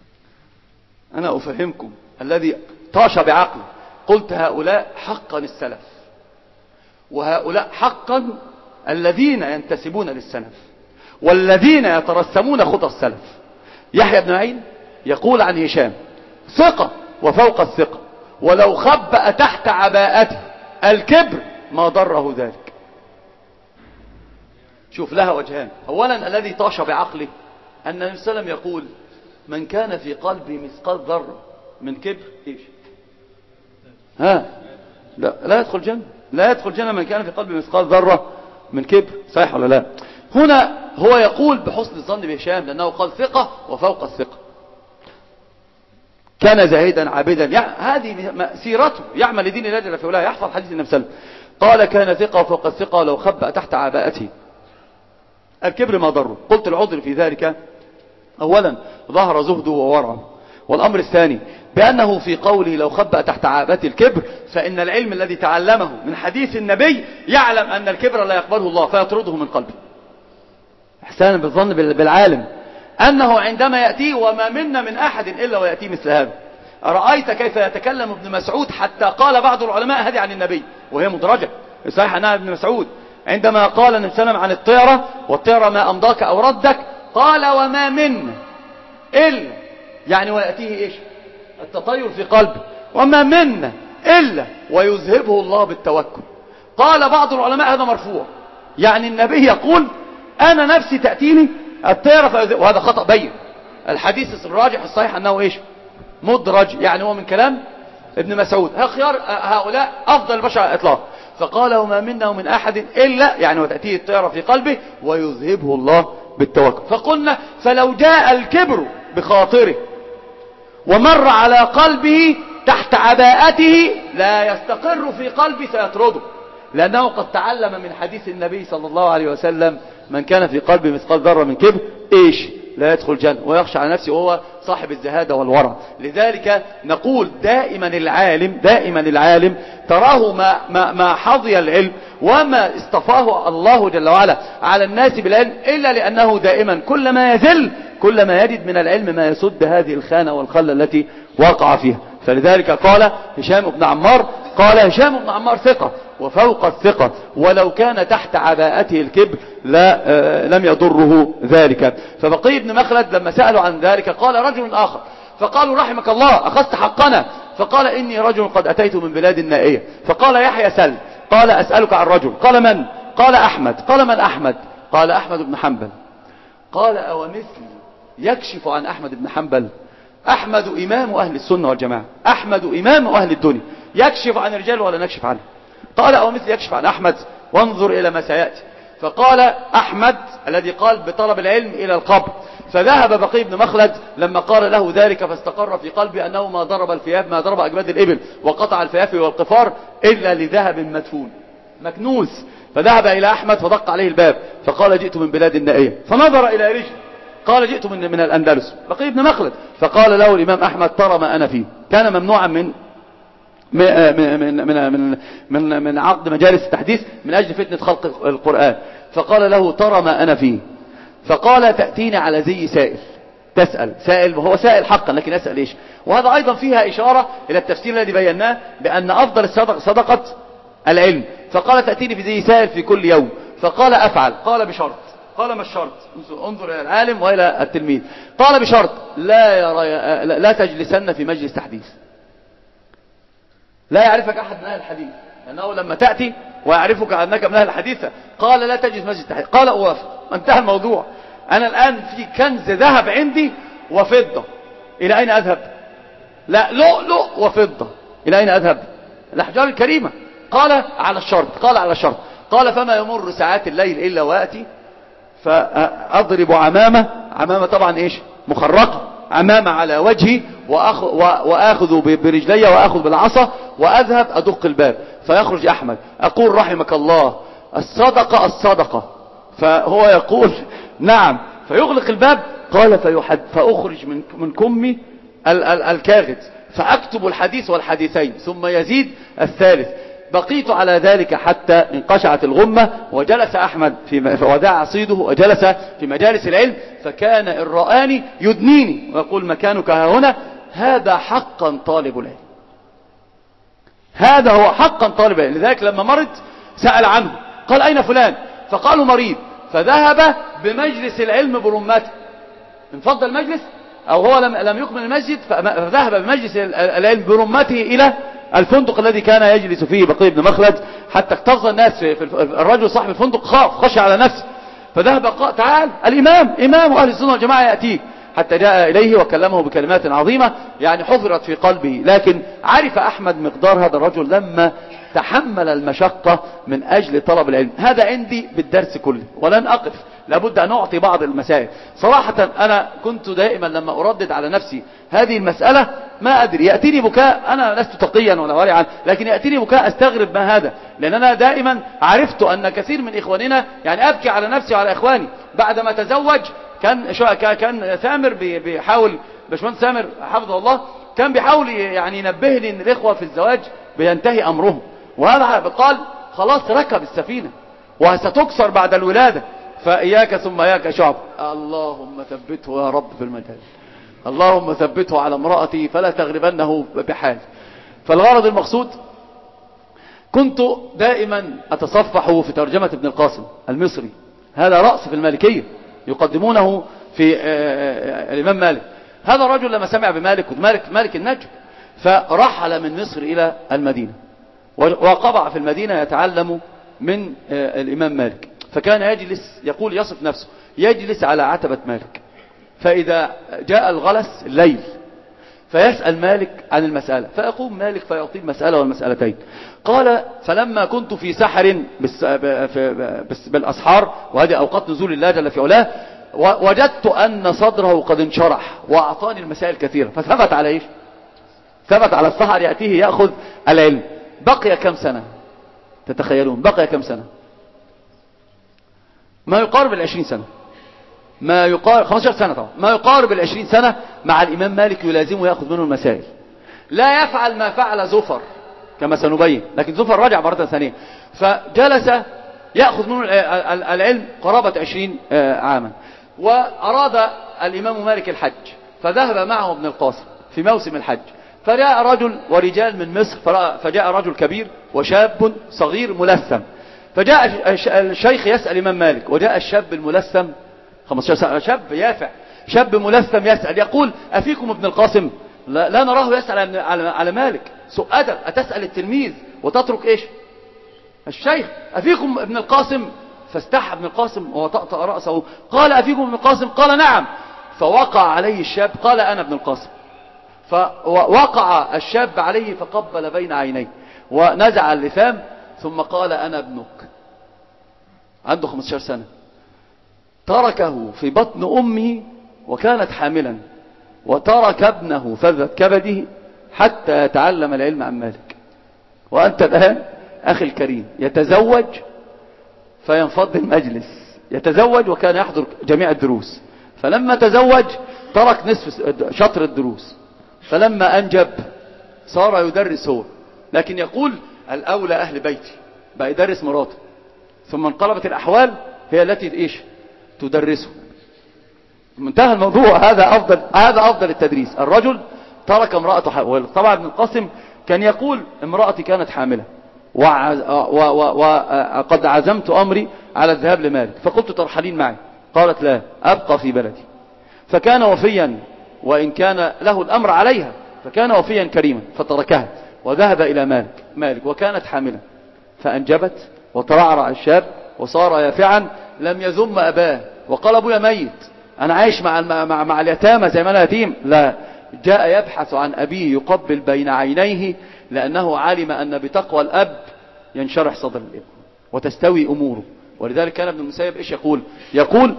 أنا أفهمكم الذي طاش بعقله. قلت: هؤلاء حقا السلف، وهؤلاء حقا الذين ينتسبون للسلف والذين يترسمون خطى السلف. يحيى بن معين يقول عن هشام: ثقة وفوق الثقة، ولو خبأ تحت عباءته الكبر ما ضره ذلك. شوف لها وجهان. أولا الذي طاش بعقله أن النبي صلى الله عليه وسلم يقول: من كان في قلبه مثقال ذرة من كبر إيش؟ لا يدخل جنة. لا يدخل جنة من كان في قلبه مثقال ذرة من كبر. صحيح ولا لا؟ هنا هو يقول بحسن الظن بهشام لأنه قال ثقة وفوق الثقة. كان زاهدا عابدا، هذه سيرته، يعمل لدين الله جل في علاه، يحفظ حديث النبي صلى الله عليه وسلم. قال: كان ثقة وفوق الثقة، لو خبأ تحت عباءته الكبر ما ضره. قلت العذر في ذلك: أولا ظهر زهده وورعه، والأمر الثاني بأنه في قوله لو خبأ تحت عباءته الكبر، فإن العلم الذي تعلمه من حديث النبي يعلم أن الكبر لا يقبله الله فيطرده من قلبه. احسانا بالظن بالعالم أنه عندما يأتيه، وما منا من أحد إلا ويأتيه مثل هذا. أرأيت كيف يتكلم ابن مسعود حتى قال بعض العلماء هذه عن النبي وهي مدرجة، صحيح أنها ابن مسعود عندما قال النبي صلى الله عليه وسلم عن الطيرة: والطيرة ما أمضاك أو ردك، قال: وما منا إلا، يعني ويأتيه إيش؟ التطير في قلبه. وما منا إلا ويذهبه الله بالتوكل. قال بعض العلماء هذا مرفوع، يعني النبي يقول: أنا نفسي تأتيني الطيرة وهذا خطأ بين. الحديث الراجح الصحيح أنه إيش؟ مدرج، يعني هو من كلام ابن مسعود. خيار هؤلاء أفضل البشر على الإطلاق. فقال وما منا ومن أحد إلا، يعني وتأتيه الطيرة في قلبه ويذهبه الله بالتوكل. فقلنا فلو جاء الكبر بخاطره ومر على قلبه تحت عباءته لا يستقر في قلبه، سيطرده، لأنه قد تعلم من حديث النبي صلى الله عليه وسلم من كان في قلبه مثقال ذرة من كبر إيش؟ لا يدخل الجنة، ويخشى على نفسه وهو صاحب الزهادة والورع. لذلك نقول دائما العالم تراه ما حظي العلم وما اصطفاه الله جل وعلا على الناس بالعلم، إلا لأنه دائما كلما يذل كلما يجد من العلم ما يسد هذه الخانة والخلة التي وقع فيها. فلذلك قال هشام بن عمار ثقة وفوق الثقة، ولو كان تحت عباءته الكبر لم يضره ذلك. فبقي بن مخلد لما سألوا عن ذلك قال رجل آخر، فقالوا رحمك الله أخذت حقنا، فقال إني رجل قد أتيت من بلاد النائية. فقال يحيى سل، قال أسألك عن رجل، قال من؟ قال أحمد. قال من أحمد؟ قال أحمد بن حنبل. قال أو مثلي يكشف عن أحمد بن حنبل؟ أحمد إمام أهل السنة والجماعة، أحمد إمام أهل الدنيا، يكشف عن الرجال ولا نكشف عنه؟ قال أو مثل يكشف عن أحمد، وانظر إلى ما سيأتي. فقال أحمد الذي قال بطلب العلم إلى القبر، فذهب بقي بن مخلد لما قال له ذلك فاستقر في قلبي أنه ما ضرب الفياف، ما ضرب أجباد الإبل وقطع الفياف والقفار إلا لذهب مدفون مكنوز. فذهب إلى أحمد فدق عليه الباب فقال جئت من بلاد النائية، فنظر إلى رجل قال جئت من الأندلس. بقي بن مخلد فقال له الإمام أحمد ترى ما أنا فيه، كان ممنوعا من عقد مجالس التحديث من أجل فتنة خلق القرآن. فقال له ترى ما أنا فيه، فقال تأتيني على زي سائل، تسأل سائل وهو سائل حقا لكن أسأل إيش؟ وهذا أيضا فيها إشارة إلى التفسير الذي بيناه بأن أفضل الصدقة صدقة العلم. فقال تأتيني في زي سائل في كل يوم، فقال أفعل. قال بشرط. قال ما الشرط؟ انظر إلى العالم وإلى التلميذ. قال بشرط لا تجلسن في مجلس تحديث، لا يعرفك أحد من أهل الحديث، لأنه لما تأتي ويعرفك أنك من أهل الحديث قال لا تجلس مجلس التحديث. قال أوافق. انتهى الموضوع. أنا الآن في كنز ذهب عندي وفضة، إلى أين أذهب؟ لا لؤلؤ وفضة، إلى أين أذهب؟ الأحجار الكريمة. قال على الشرط. قال على الشرط. قال فما يمر ساعات الليل إلا وآتي فأضرب عمامة طبعا إيش؟ مخرقة، عمامة على وجهي، وآخذ برجلي وآخذ بالعصا وأذهب أدق الباب فيخرج أحمد أقول رحمك الله الصدقة، فهو يقول نعم، فيغلق الباب. قال فأخرج من كمي الكاغد فأكتب الحديث والحديثين ثم يزيد الثالث. بقيت على ذلك حتى انقشعت الغمة وجلس أحمد ودع صيده وجلس في مجالس العلم، فكان إن رآني يدنيني ويقول مكانك ها هنا. هذا حقا طالب العلم، هذا هو حقا طالب العلم. لذلك لما مرض سأل عنه قال أين فلان؟ فقالوا مريض، فذهب بمجلس العلم برمته. انفض المجلس أو هو لم يكمل المسجد، فذهب بمجلس العلم برمته إلى الفندق الذي كان يجلس فيه بقي بن مخلد، حتى اكتظ الناس في الرجل صاحب الفندق خاف خشى على نفسه، فذهب قال تعال الإمام إمام أهل السنة والجماعة يأتيه، حتى جاء إليه وكلمه بكلمات عظيمة يعني حفرت في قلبه. لكن عرف أحمد مقدار هذا الرجل لما تحمل المشقة من أجل طلب العلم. هذا عندي بالدرس كله ولن أقف، لابد أن أعطي بعض المسائل. صراحة أنا كنت دائما لما أردد على نفسي هذه المسألة ما أدري، يأتيني بكاء، أنا لست تقيا ولا ورعا، لكن يأتيني بكاء أستغرب ما هذا، لأن أنا دائما عرفت أن كثير من إخواننا يعني أبكي على نفسي وعلى إخواني. بعدما تزوج كان ثامر بيحاول، باشمهندس ثامر حفظه الله، كان بيحاول يعني ينبهني أن الإخوة في الزواج بينتهي أمرهم، وهذا قال خلاص ركب السفينة وستكسر بعد الولادة، فإياك ثم إياك شعب. اللهم ثبته يا رب في المجال، اللهم ثبته على امرأتي فلا تغربنه بحال. فالغرض المقصود كنت دائما أتصفح في ترجمة ابن القاسم المصري، هذا رأس في المالكية يقدمونه في الإمام مالك. هذا الرجل لما سمع بمالك مالك النجم فرحل من مصر إلى المدينة وقبع في المدينة يتعلم من الإمام مالك. فكان يجلس يقول يصف نفسه يجلس على عتبة مالك، فإذا جاء الغلس الليل فيسأل مالك عن المسألة، فيقوم مالك فيعطيه المسألة والمسألتين. قال فلما كنت في سحر بالأسحار، وهذه أوقات نزول الله جل في علاه، وجدت أن صدره قد انشرح وأعطاني المسائل كثيرة، فثبت على إيش؟ ثبت على السحر يأتيه يأخذ العلم. بقي كم سنة تتخيلون؟ بقي كم سنة؟ ما يقارب 20 سنة، ما يقارب 15 سنة طبعا، ما يقارب 20 سنة مع الإمام مالك يلازمه يأخذ منه المسائل. لا يفعل ما فعل زفر كما سنبين، لكن زفر رجع مرة ثانية، فجلس يأخذ منه العلم قرابة 20 عاما. وأراد الإمام مالك الحج، فذهب معه ابن القاسم في موسم الحج، فجاء رجل ورجال من مصر، فجاء رجل كبير وشاب صغير ملثم، فجاء الشيخ يسأل الإمام مالك، وجاء الشاب الملثم 15 سنة، شاب يافع، شاب ملثم يسأل، يقول أفيكم ابن القاسم؟ لا نراه يسأل على مالك، سوء أدب، أتسأل التلميذ وتترك إيش الشيخ؟ أفيكم ابن القاسم؟ فاستحى ابن القاسم وطأطأ رأسه، قال أفيكم ابن القاسم؟ قال نعم. فوقع عليه الشاب، قال أنا ابن القاسم. فوقع الشاب عليه فقبل بين عينيه ونزع اللثام، ثم قال أنا ابنك. عنده 15 سنة، تركه في بطن أمه وكانت حاملا، وترك ابنه فذة كبده حتى يتعلم العلم عن مالك. وأنت الآن أخي الكريم يتزوج فينفض المجلس، يتزوج وكان يحضر جميع الدروس، فلما تزوج ترك نصف شطر الدروس، فلما أنجب صار يدرس هو، لكن يقول الأولى أهل بيتي، بقى يدرس مراته، ثم انقلبت الأحوال هي التي إيش تدرسه. منتهى الموضوع. هذا أفضل التدريس. الرجل ترك امرأته حاملة. طبعا ابن القاسم كان يقول امرأتي كانت حاملة وقد عزمت أمري على الذهاب لمالك، فقلت ترحلين معي؟ قالت لا، أبقى في بلدي. فكان وفيا، وإن كان له الأمر عليها، فكان وفيا كريما، فتركها وذهب إلى مالك وكانت حاملة، فأنجبت وترعرع الشاب وصار يافعا، لم يذم أباه وقال أبويا ميت، أنا عايش مع اليتامى زي ما أنا يتيم، لا، جاء يبحث عن أبيه يقبل بين عينيه، لأنه علم أن بتقوى الأب ينشرح صدر الابن وتستوي أموره. ولذلك كان ابن المسيب إيش يقول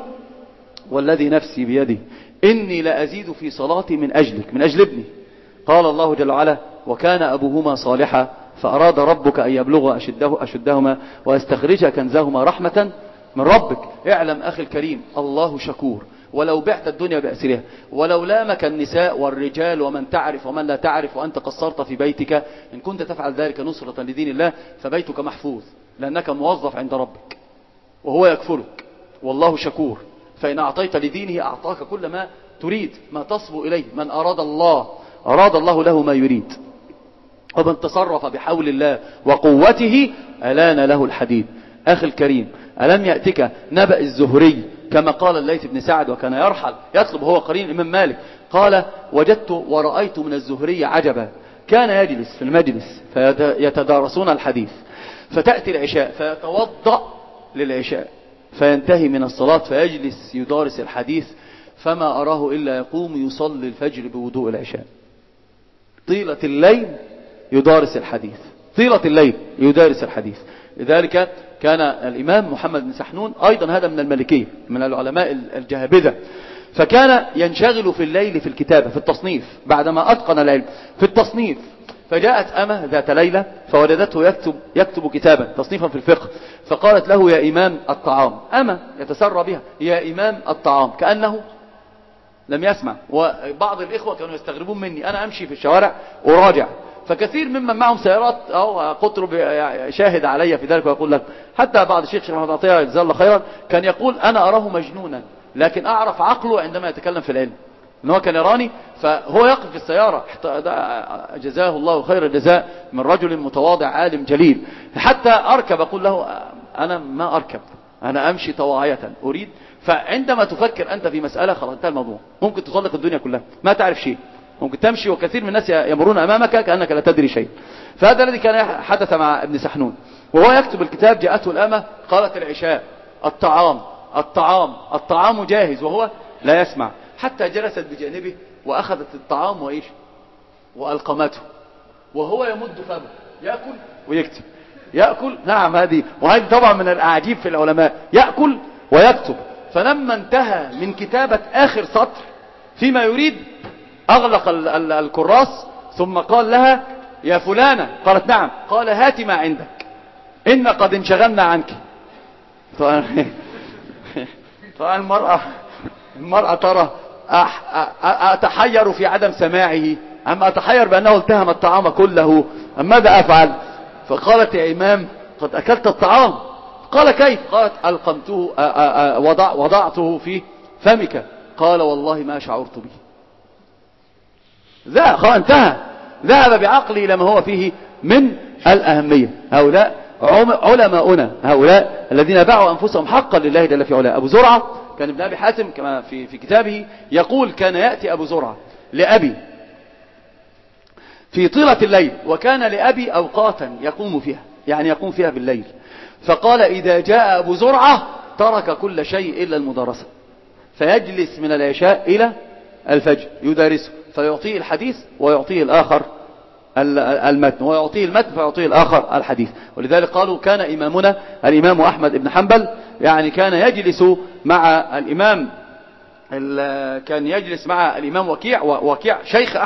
والذي نفسي بيده إني لأزيد في صلاتي من أجلك، من أجل ابني. قال الله جل وعلا وكان أبوهما صالحا فأراد ربك أن يبلغ أشدهما ويستخرج كنزهما رحمة من ربك. اعلم أخي الكريم الله شكور، ولو بعت الدنيا بأسرها، ولو لامك النساء والرجال ومن تعرف ومن لا تعرف، وأنت قصرت في بيتك، إن كنت تفعل ذلك نصرة لدين الله فبيتك محفوظ، لأنك موظف عند ربك وهو يكفلك، والله شكور. فإن أعطيت لدينه أعطاك كل ما تريد، ما تصبو إليه. من أراد الله له ما يريد، ومن تصرف بحول الله وقوته ألان له الحديد. أخي الكريم، ألم يأتك نبأ الزهري كما قال الليث بن سعد، وكان يرحل يطلب هو قرين الإمام مالك، قال وجدت ورأيت من الزهري عجبا، كان يجلس في المجلس فيتدارسون الحديث، فتأتي العشاء فيتوضأ للعشاء، فينتهي من الصلاة فيجلس يدارس الحديث، فما أراه إلا يقوم يصلي الفجر بوضوء العشاء. طيلة الليل يدارس الحديث، طيلة الليل يدارس الحديث. لذلك كان الإمام محمد بن سحنون أيضا هذا من المالكية، من العلماء الجهابذة، فكان ينشغل في الليل في الكتابة، في التصنيف، بعدما أتقن العلم في التصنيف. فجاءت أمة ذات ليلة فوجدته يكتب كتابا تصنيفا في الفقه، فقالت له يا إمام الطعام. أمة يتسرى بها، يا إمام الطعام، كأنه لم يسمع. وبعض الإخوة كانوا يستغربون مني، أنا أمشي في الشوارع أراجع، فكثير ممن معهم سيارات أو قطر شاهد علي في ذلك، ويقول لك حتى بعض الشيخ محمد عطية جزاه الله خيرا كان يقول أنا أراه مجنونا، لكن أعرف عقله عندما يتكلم في العلم، إن هو كان يراني فهو يقف في السيارة، جزاه الله خير الجزاء، من رجل متواضع عالم جليل، حتى أركب أقول له أنا ما أركب، أنا أمشي طواعية أريد. فعندما تفكر أنت في مسألة خلاص انتهى الموضوع، ممكن تطلق الدنيا كلها ما تعرف شيء، ممكن تمشي وكثير من الناس يمرون أمامك كأنك لا تدري شيء. فهذا الذي كان حدث مع ابن سحنون، وهو يكتب الكتاب جاءته الأمة قالت العشاء الطعام، الطعام جاهز وهو لا يسمع، حتى جلست بجانبه وأخذت الطعام وإيش وألقمته وهو يمد فمه يأكل ويكتب، يأكل. نعم، وهذه طبعا من الأعاجيب في العلماء، يأكل ويكتب. فلما انتهى من كتابة آخر سطر فيما يريد أغلق الكراس، ثم قال لها يا فلانة، قالت نعم، قال هات ما عندك إن قد انشغلنا عنك. المرأة ترى أتحير في عدم سماعه أم أتحير بأنه التهم الطعام كله أم ماذا أفعل؟ فقالت يا إمام قد أكلت الطعام. قال كيف؟ قالت ألقمته وضعته في فمك. قال والله ما شعرت به. انتهى، ذهب بعقله إلى ما هو فيه من الأهمية. هؤلاء علماؤنا، هؤلاء الذين باعوا أنفسهم حقا لله جل في علاه. أبو زرعة كان ابن أبي حاتم كما في كتابه يقول كان يأتي أبو زرعة لأبي في طيلة الليل، وكان لأبي أوقاتا يقوم فيها، يعني يقوم فيها بالليل. فقال إذا جاء أبو زرعة ترك كل شيء إلا المدارسة، فيجلس من العشاء إلى الفجر يدارسه، فيعطيه الحديث ويعطيه الآخر المتن، ويعطيه المتن فيعطيه الآخر الحديث. ولذلك قالوا كان إمامنا الإمام أحمد بن حنبل يعني كان يجلس مع الإمام وكيع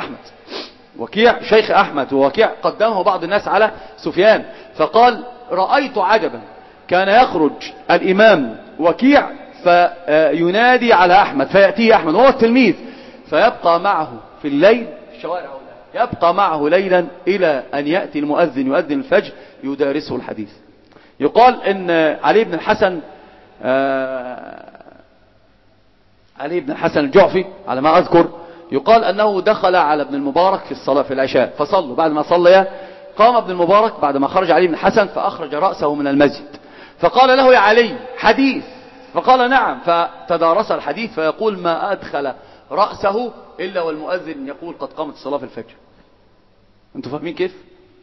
شيخ أحمد، ووكيع قدمه بعض الناس على سفيان. فقال رأيت عجبا، كان يخرج الإمام وكيع فينادي على أحمد، فيأتيه أحمد وهو التلميذ، فيبقى معه في الليل الشوارع، يبقى معه ليلا إلى أن يأتي المؤذن يؤذن الفجر يدارسه الحديث. يقال إن علي بن الحسن الجعفي على ما أذكر، يقال أنه دخل على ابن المبارك في الصلاة في العشاء فصلوا. بعد ما صلى قام ابن المبارك بعد ما خرج علي بن الحسن فأخرج رأسه من المسجد، فقال له يا علي حديث؟ فقال نعم. فتدارس الحديث، فيقول ما أدخل رأسه إلا والمؤذن يقول قد قامت الصلاة في الفجر. أنتوا فاهمين كيف؟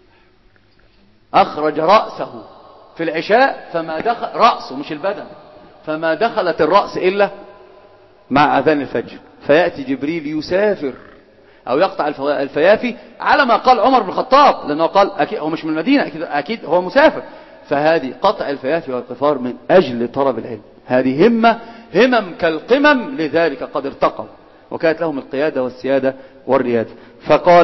أخرج رأسه في العشاء فما دخل رأسه مش البدن، فما دخلت الرأس إلا مع أذان الفجر. فيأتي جبريل يسافر أو يقطع الفيافي على ما قال عمر بن الخطاب، لأنه قال أكيد هو مش من المدينة، أكيد هو مسافر. فهذه قطع الفيافي والقفار من أجل طلب العلم، هذه همم كالقمم، لذلك قد ارتقوا وكانت لهم القيادة والسيادة والريادة. فقال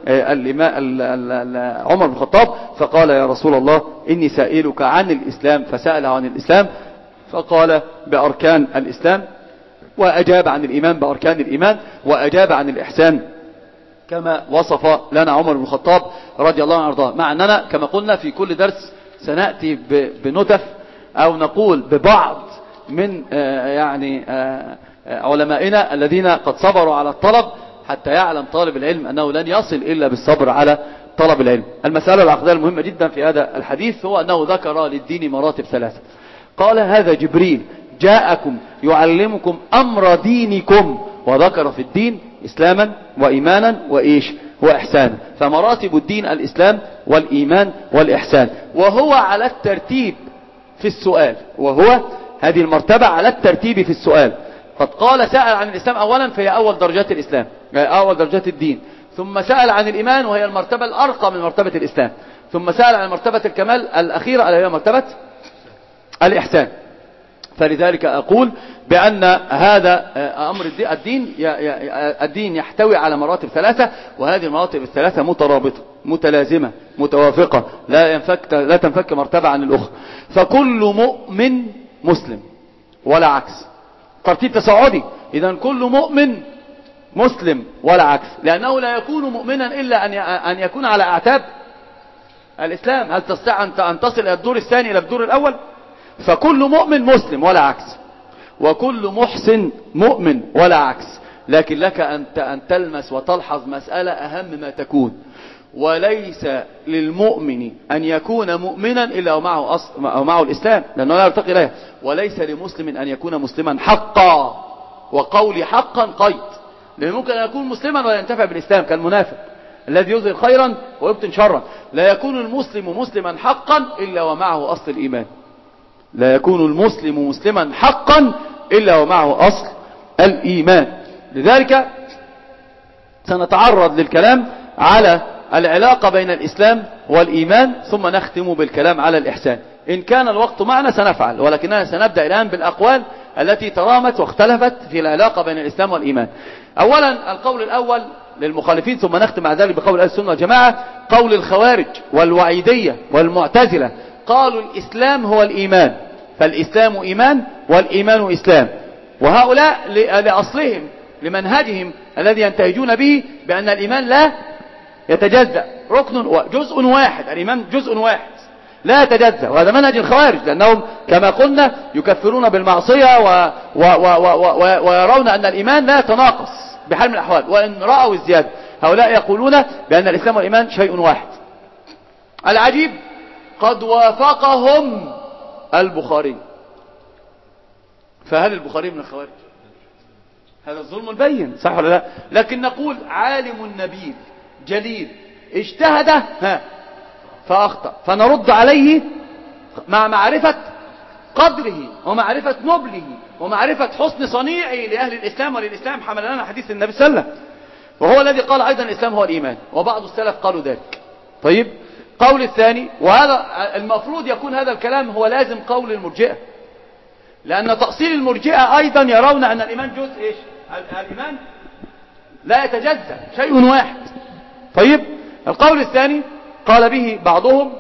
عمر بن الخطاب فقال يا رسول الله إني سائلك عن الإسلام، فسأل عن الإسلام فقال بأركان الإسلام، وأجاب عن الإيمان بأركان الإيمان، وأجاب عن الإحسان كما وصف لنا عمر بن الخطاب رضي الله عنه وارضاه. مع أننا كما قلنا في كل درس سنأتي بنتف أو نقول ببعض من علمائنا الذين قد صبروا على الطلب، حتى يعلم طالب العلم أنه لن يصل إلا بالصبر على طلب العلم. المسألة العقدية المهمة جدا في هذا الحديث هو أنه ذكر للدين مراتب ثلاثة. قال هذا جبريل جاءكم يعلمكم أمر دينكم، وذكر في الدين إسلاما وإيمانا وإحسانا. فمراتب الدين الإسلام والإيمان والإحسان، وهو على الترتيب في السؤال، وهو هذه المرتبة على الترتيب في السؤال. قد قال سأل عن الإسلام أولا فهي أول درجات الإسلام، أول درجات الدين، ثم سأل عن الإيمان وهي المرتبة الأرقى من مرتبة الإسلام، ثم سأل عن مرتبة الكمال الأخيرة اللي هي مرتبة الإحسان. فلذلك أقول بأن هذا أمر الدين يحتوي على مراتب ثلاثة، وهذه المراتب الثلاثة مترابطة متلازمة متوافقة، لا تنفك مرتبة عن الأخرى. فكل مؤمن مسلم ولا عكس، ترتيب تصاعدي. إذن كل مؤمن مسلم ولا عكس، لأنه لا يكون مؤمنا إلا أن يكون على أعتاب الإسلام. هل تستطيع أن تصل إلى الدور الثاني إلى الدور الأول؟ فكل مؤمن مسلم ولا عكس، وكل محسن مؤمن ولا عكس. لكن لك أن تلمس وتلحظ مسألة أهم ما تكون، وليس للمؤمن أن يكون مؤمنا إلا ومعه الإسلام، لأنه لا يرتقي إليه. وليس لمسلم أن يكون مسلما حقا، وقولي حقا قيد، لأنه ممكن أن يكون مسلما ولا ينتفع بالإسلام كالمنافق الذي يظهر خيرا ويبطن شرا. لا يكون المسلم مسلما حقا إلا ومعه أصل الإيمان. لا يكون المسلم مسلما حقا إلا ومعه أصل الإيمان. لذلك سنتعرض للكلام على العلاقة بين الإسلام والإيمان، ثم نختم بالكلام على الإحسان. إن كان الوقت معنا سنفعل، ولكننا سنبدأ الآن بالأقوال التي ترامت واختلفت في العلاقة بين الإسلام والإيمان. أولا القول الأول للمخالفين، ثم نختم مع ذلك بقول أهل السنة والجماعة، قول الخوارج والوعيدية والمعتزلة. قالوا الإسلام هو الإيمان، فالإسلام إيمان والإيمان إسلام. وهؤلاء لأصلهم لمنهجهم الذي ينتهجون به بأن الإيمان لا يتجزأ، ركن جزء واحد، الإيمان جزء واحد لا يتجزأ. وهذا منهج الخوارج، لأنهم كما قلنا يكفرون بالمعصية ويرون أن الإيمان لا يتناقص بحال من الأحوال، وإن رأوا الزيادة. هؤلاء يقولون بأن الإسلام والإيمان شيء واحد. العجيب قد وافقهم البخاري. فهل البخاري من الخوارج؟ هذا الظلم البين، صح ولا لا؟ لكن نقول عالم نبيل جليل اجتهد فأخطأ، فنرد عليه مع معرفة قدره ومعرفة نبله ومعرفة حسن صنيعه لأهل الإسلام وللإسلام. حمل لنا حديث النبي صلى الله عليه وسلم، وهو الذي قال أيضا الإسلام هو الإيمان، وبعض السلف قالوا ذلك. طيب، قول الثاني، وهذا المفروض يكون هذا الكلام هو لازم قول المرجئة، لأن تأصيل المرجئة أيضا يرون أن الإيمان جزء إيش؟ الإيمان لا يتجزأ، شيء واحد. طيب، القول الثاني قال به بعضهم،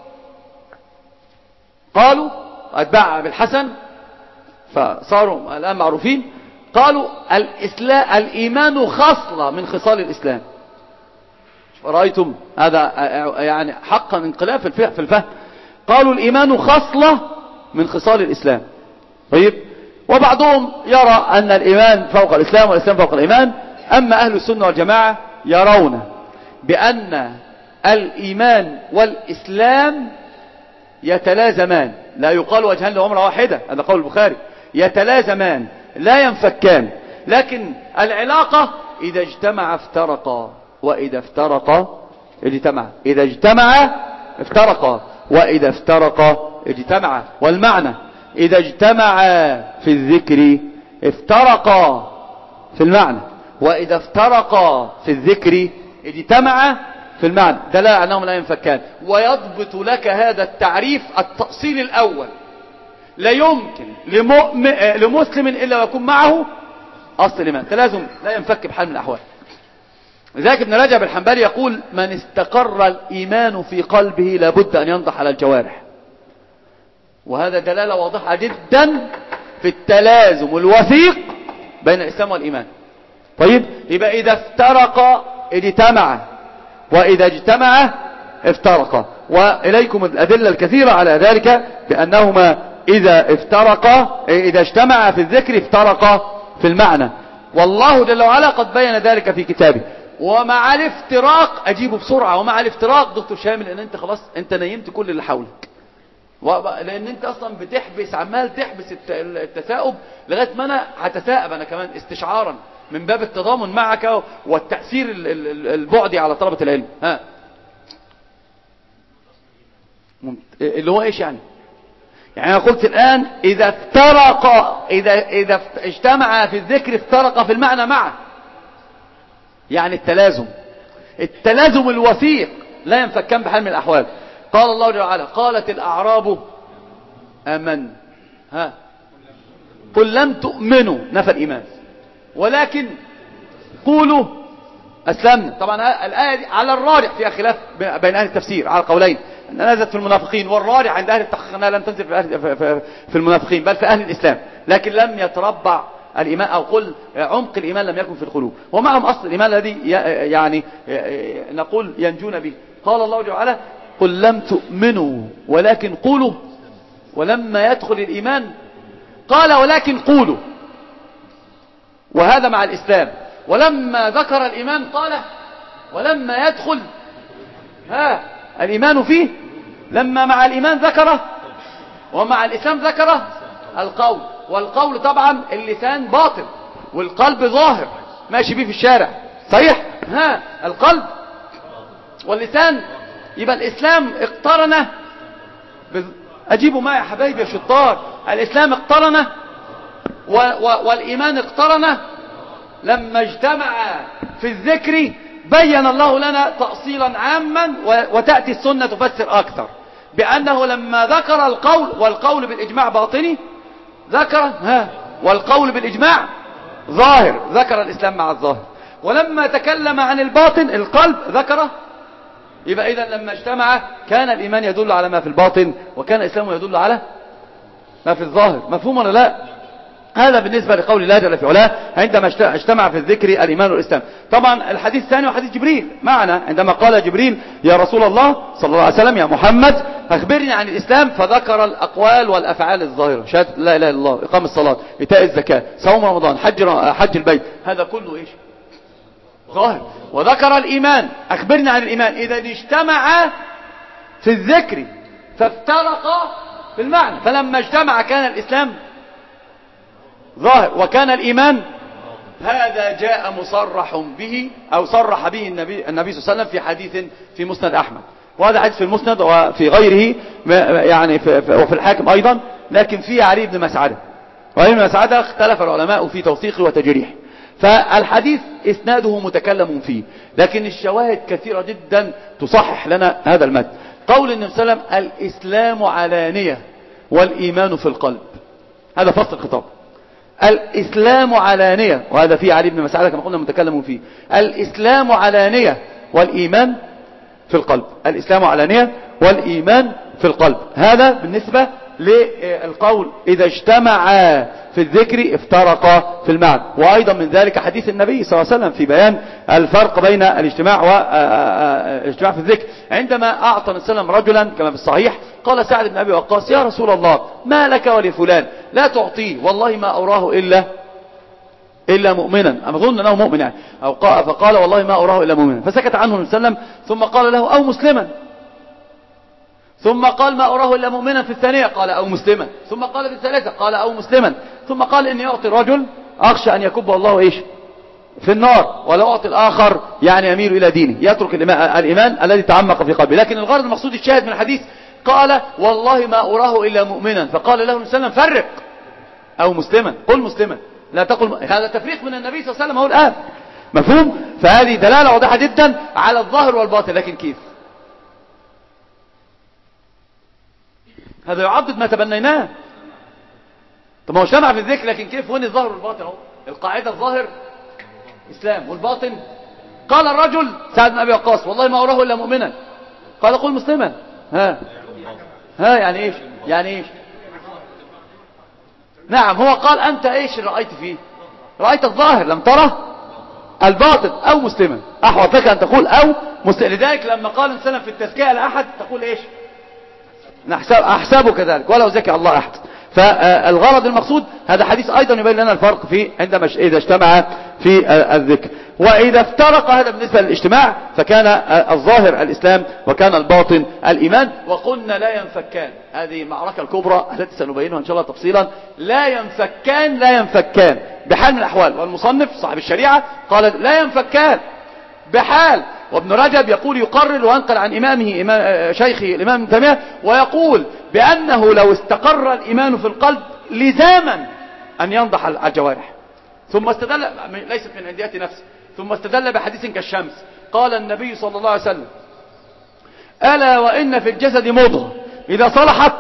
قالوا أتباع بالحسن فصاروا الآن معروفين، قالوا الإيمان خصلة من خصال الإسلام. رأيتم هذا يعني حقا انقلاب في الفهم. قالوا الإيمان خصلة من خصال الإسلام. طيب، وبعضهم يرى أن الإيمان فوق الإسلام والإسلام فوق الإيمان. أما أهل السنة والجماعة يرون بأن الإيمان والإسلام يتلازمان، لا يقال وجهان لعمرة واحدة، هذا قول البخاري، يتلازمان لا ينفكان، لكن العلاقة إذا اجتمع افترقا وإذا افترقا اجتمعا، إذا اجتمع افترقا وإذا افترقا اجتمعا. والمعنى إذا اجتمع في الذكر افترقا في المعنى، وإذا افترقا في الذكر اجتمع في المعنى، دلالة أنهم لا ينفكان. ويضبط لك هذا التعريف التأصيل الأول، لا يمكن لمسلم إلا ويكون معه أصل الإيمان، تلازم لا ينفك بحال من الأحوال. لذلك ابن رجب الحنبلي يقول من استقر الإيمان في قلبه لابد أن ينضح على الجوارح. وهذا دلالة واضحة جدا في التلازم الوثيق بين الإسلام والإيمان. طيب، يبقى إذا افترق اجتمع وإذا اجتمع افترق. وإليكم الأدلة الكثيرة على ذلك بأنهما إذا افترقا إذا اجتمع في الذكر افترقا في المعنى، والله جل وعلا قد بين ذلك في كتابه. ومع الافتراق أجيبه بسرعة، ومع الافتراق دكتور شامل ان انت خلاص انت نيمت كل اللي حولك، لان انت اصلا بتحبس، عمال تحبس التثاؤب لغاية ما انا هتثاءب انا كمان استشعارا من باب التضامن معك والتأثير البعدي على طلبة العلم. اللي هو ايش يعني انا قلت الان اذا افترق اذا اجتمع في الذكر افترق في المعنى معه، يعني التلازم الوثيق لا ينفكان بحال من الأحوال. قال الله جل وعلا قالت الأعراب آمن قل لم تؤمنوا، نفى الإيمان، ولكن قولوا أسلمنا. طبعا الآية دي على الراجح فيها خلاف بين أهل التفسير على قولين، أنها نزلت في المنافقين، والراجح عند أهل التحقيق أنها لم تنزل في المنافقين بل في أهل الإسلام، لكن لم يتربع الإيمان أو قل عمق الإيمان لم يكن في القلوب، ومعهم أصل الإيمان الذي يعني نقول ينجون به. قال الله جل وعلا قل لم تؤمنوا ولكن قولوا، ولما يدخل الإيمان قال ولكن قولوا، وهذا مع الإسلام. ولما ذكر الإيمان قال ولما يدخل الإيمان فيه، لما مع الإيمان ذكره ومع الإسلام ذكره القول، والقول طبعا اللسان باطن والقلب ظاهر ماشي بيه في الشارع، صحيح؟ القلب واللسان. يبقى الإسلام اقترن أجيبوا معي يا حبايبي يا شطار. الإسلام اقترن والإيمان اقترن. لما اجتمع في الذكر بين الله لنا تأصيلا عاما، وتأتي السنة تفسر أكثر بأنه لما ذكر القول، والقول بالإجماع باطني، ذكر والقول بالإجماع ظاهر، ذكر الإسلام مع الظاهر. ولما تكلم عن الباطن القلب ذكره. يبقى إذن لما اجتمع كان الإيمان يدل على ما في الباطن، وكان الإسلام يدل على ما في الظاهر. مفهوم ولا لا؟ هذا بالنسبة لقول الله جل في علاه عندما اجتمع في الذكر الإيمان والإسلام. طبعا الحديث الثاني وحديث جبريل معنا، عندما قال جبريل يا رسول الله صلى الله عليه وسلم يا محمد أخبرني عن الإسلام، فذكر الأقوال والأفعال الظاهرة، شهادة لا إله إلا الله، إقام الصلاة، إيتاء الزكاة، صوم رمضان، حج البيت، هذا كله إيش؟ ظاهر. وذكر الإيمان، أخبرني عن الإيمان. إذا اجتمع في الذكر فافترق في المعنى، فلما اجتمع كان الإسلام ظاهر وكان الإيمان. هذا جاء مصرح به أو صرح به النبي صلى الله عليه وسلم في حديث في مسند أحمد، وهذا حديث في المسند وفي غيره يعني وفي الحاكم أيضا، لكن فيه علي بن مسعدة، وعلي بن مسعدة اختلف العلماء في توثيقه وتجريحه، فالحديث إسناده متكلم فيه، لكن الشواهد كثيرة جدا تصحح لنا هذا المتن. قول النبي صلى الله عليه وسلم الإسلام علانية والإيمان في القلب، هذا فصل الخطاب. الإسلام علانية، وهذا فيه علي بن مسعدة كما قلنا متكلم فيه. الإسلام علانية والإيمان في القلب، الإسلام علانية والإيمان في القلب. هذا بالنسبة للقول إذا اجتمع في الذكر افترق في المعنى. وأيضا من ذلك حديث النبي صلى الله عليه وسلم في بيان الفرق بين الاجتماع والاجتماع في الذكر، عندما أعطى النبي صلى الله عليه وسلم رجلا كما في الصحيح، قال سعد بن أبي وقاص يا رسول الله ما لك ولفلان لا تعطيه، والله ما أراه إلا مؤمنا، أظن أنه مؤمن يعني، فقال والله ما أراه إلا مؤمنا، فسكت عنه النبي صلى الله عليه وسلم، ثم قال له أو مسلما، ثم قال ما أراه إلا مؤمنا في الثانية، قال أو مسلما، ثم قال في الثالثة قال أو مسلما، ثم قال إني أعطي الرجل أخشى أن يكب الله إيش في النار، ولو أعطي الآخر يعني يميل إلى دينه، يترك الإيمان الذي تعمق في قلبه. لكن الغرض المقصود الشاهد من الحديث قال والله ما أراه إلا مؤمنا، فقال له النبي صلى الله عليه وسلم فرق أو مسلما، قل مسلما لا تقل هذا تفريق من النبي صلى الله عليه وسلم هو الآن. مفهوم؟ فهذه دلالة واضحة جدا على الظاهر والباطن. لكن كيف؟ هذا يعضد ما تبنيناه. طب ما هو اجتمع في الذكر، لكن كيف؟ وين الظاهر والباطن؟ اهو القاعدة الظاهر إسلام والباطن. قال الرجل سعد بن أبي وقاص والله ما أراه إلا مؤمنا، قال قل مسلما. ها يعني إيش؟ يعني إيش؟ نعم، هو قال أنت إيش رأيت فيه؟ رأيت الظاهر لم تره الباطن، أو مسلما، أحوط لك أن تقول أو مسلم. لذلك لما قال السلام في التزكية لأحد تقول إيش؟ أحسابه كذلك ولو زكى الله أحد. فالغرض المقصود هذا حديث أيضا يبين لنا الفرق في عندما إذا اجتمع في الذكر، وإذا افترق هذا بالنسبة للاجتماع فكان الظاهر الإسلام وكان الباطن الإيمان. وقلنا لا ينفكان، هذه المعركة الكبرى التي سنبينها إن شاء الله تفصيلا. لا ينفكان بحال من الأحوال، والمصنف صاحب الشريعة قال لا ينفكان بحال. وابن رجب يقول يقرر وينقل عن إمامه شيخه الإمام ابن تيمية، ويقول بأنه لو استقر الإيمان في القلب لزاما أن ينضح الجوارح. ثم استدل، ليست من عنديات نفسه، ثم استدل بحديث كالشمس قال النبي صلى الله عليه وسلم ألا وإن في الجسد مضغة إذا صلحت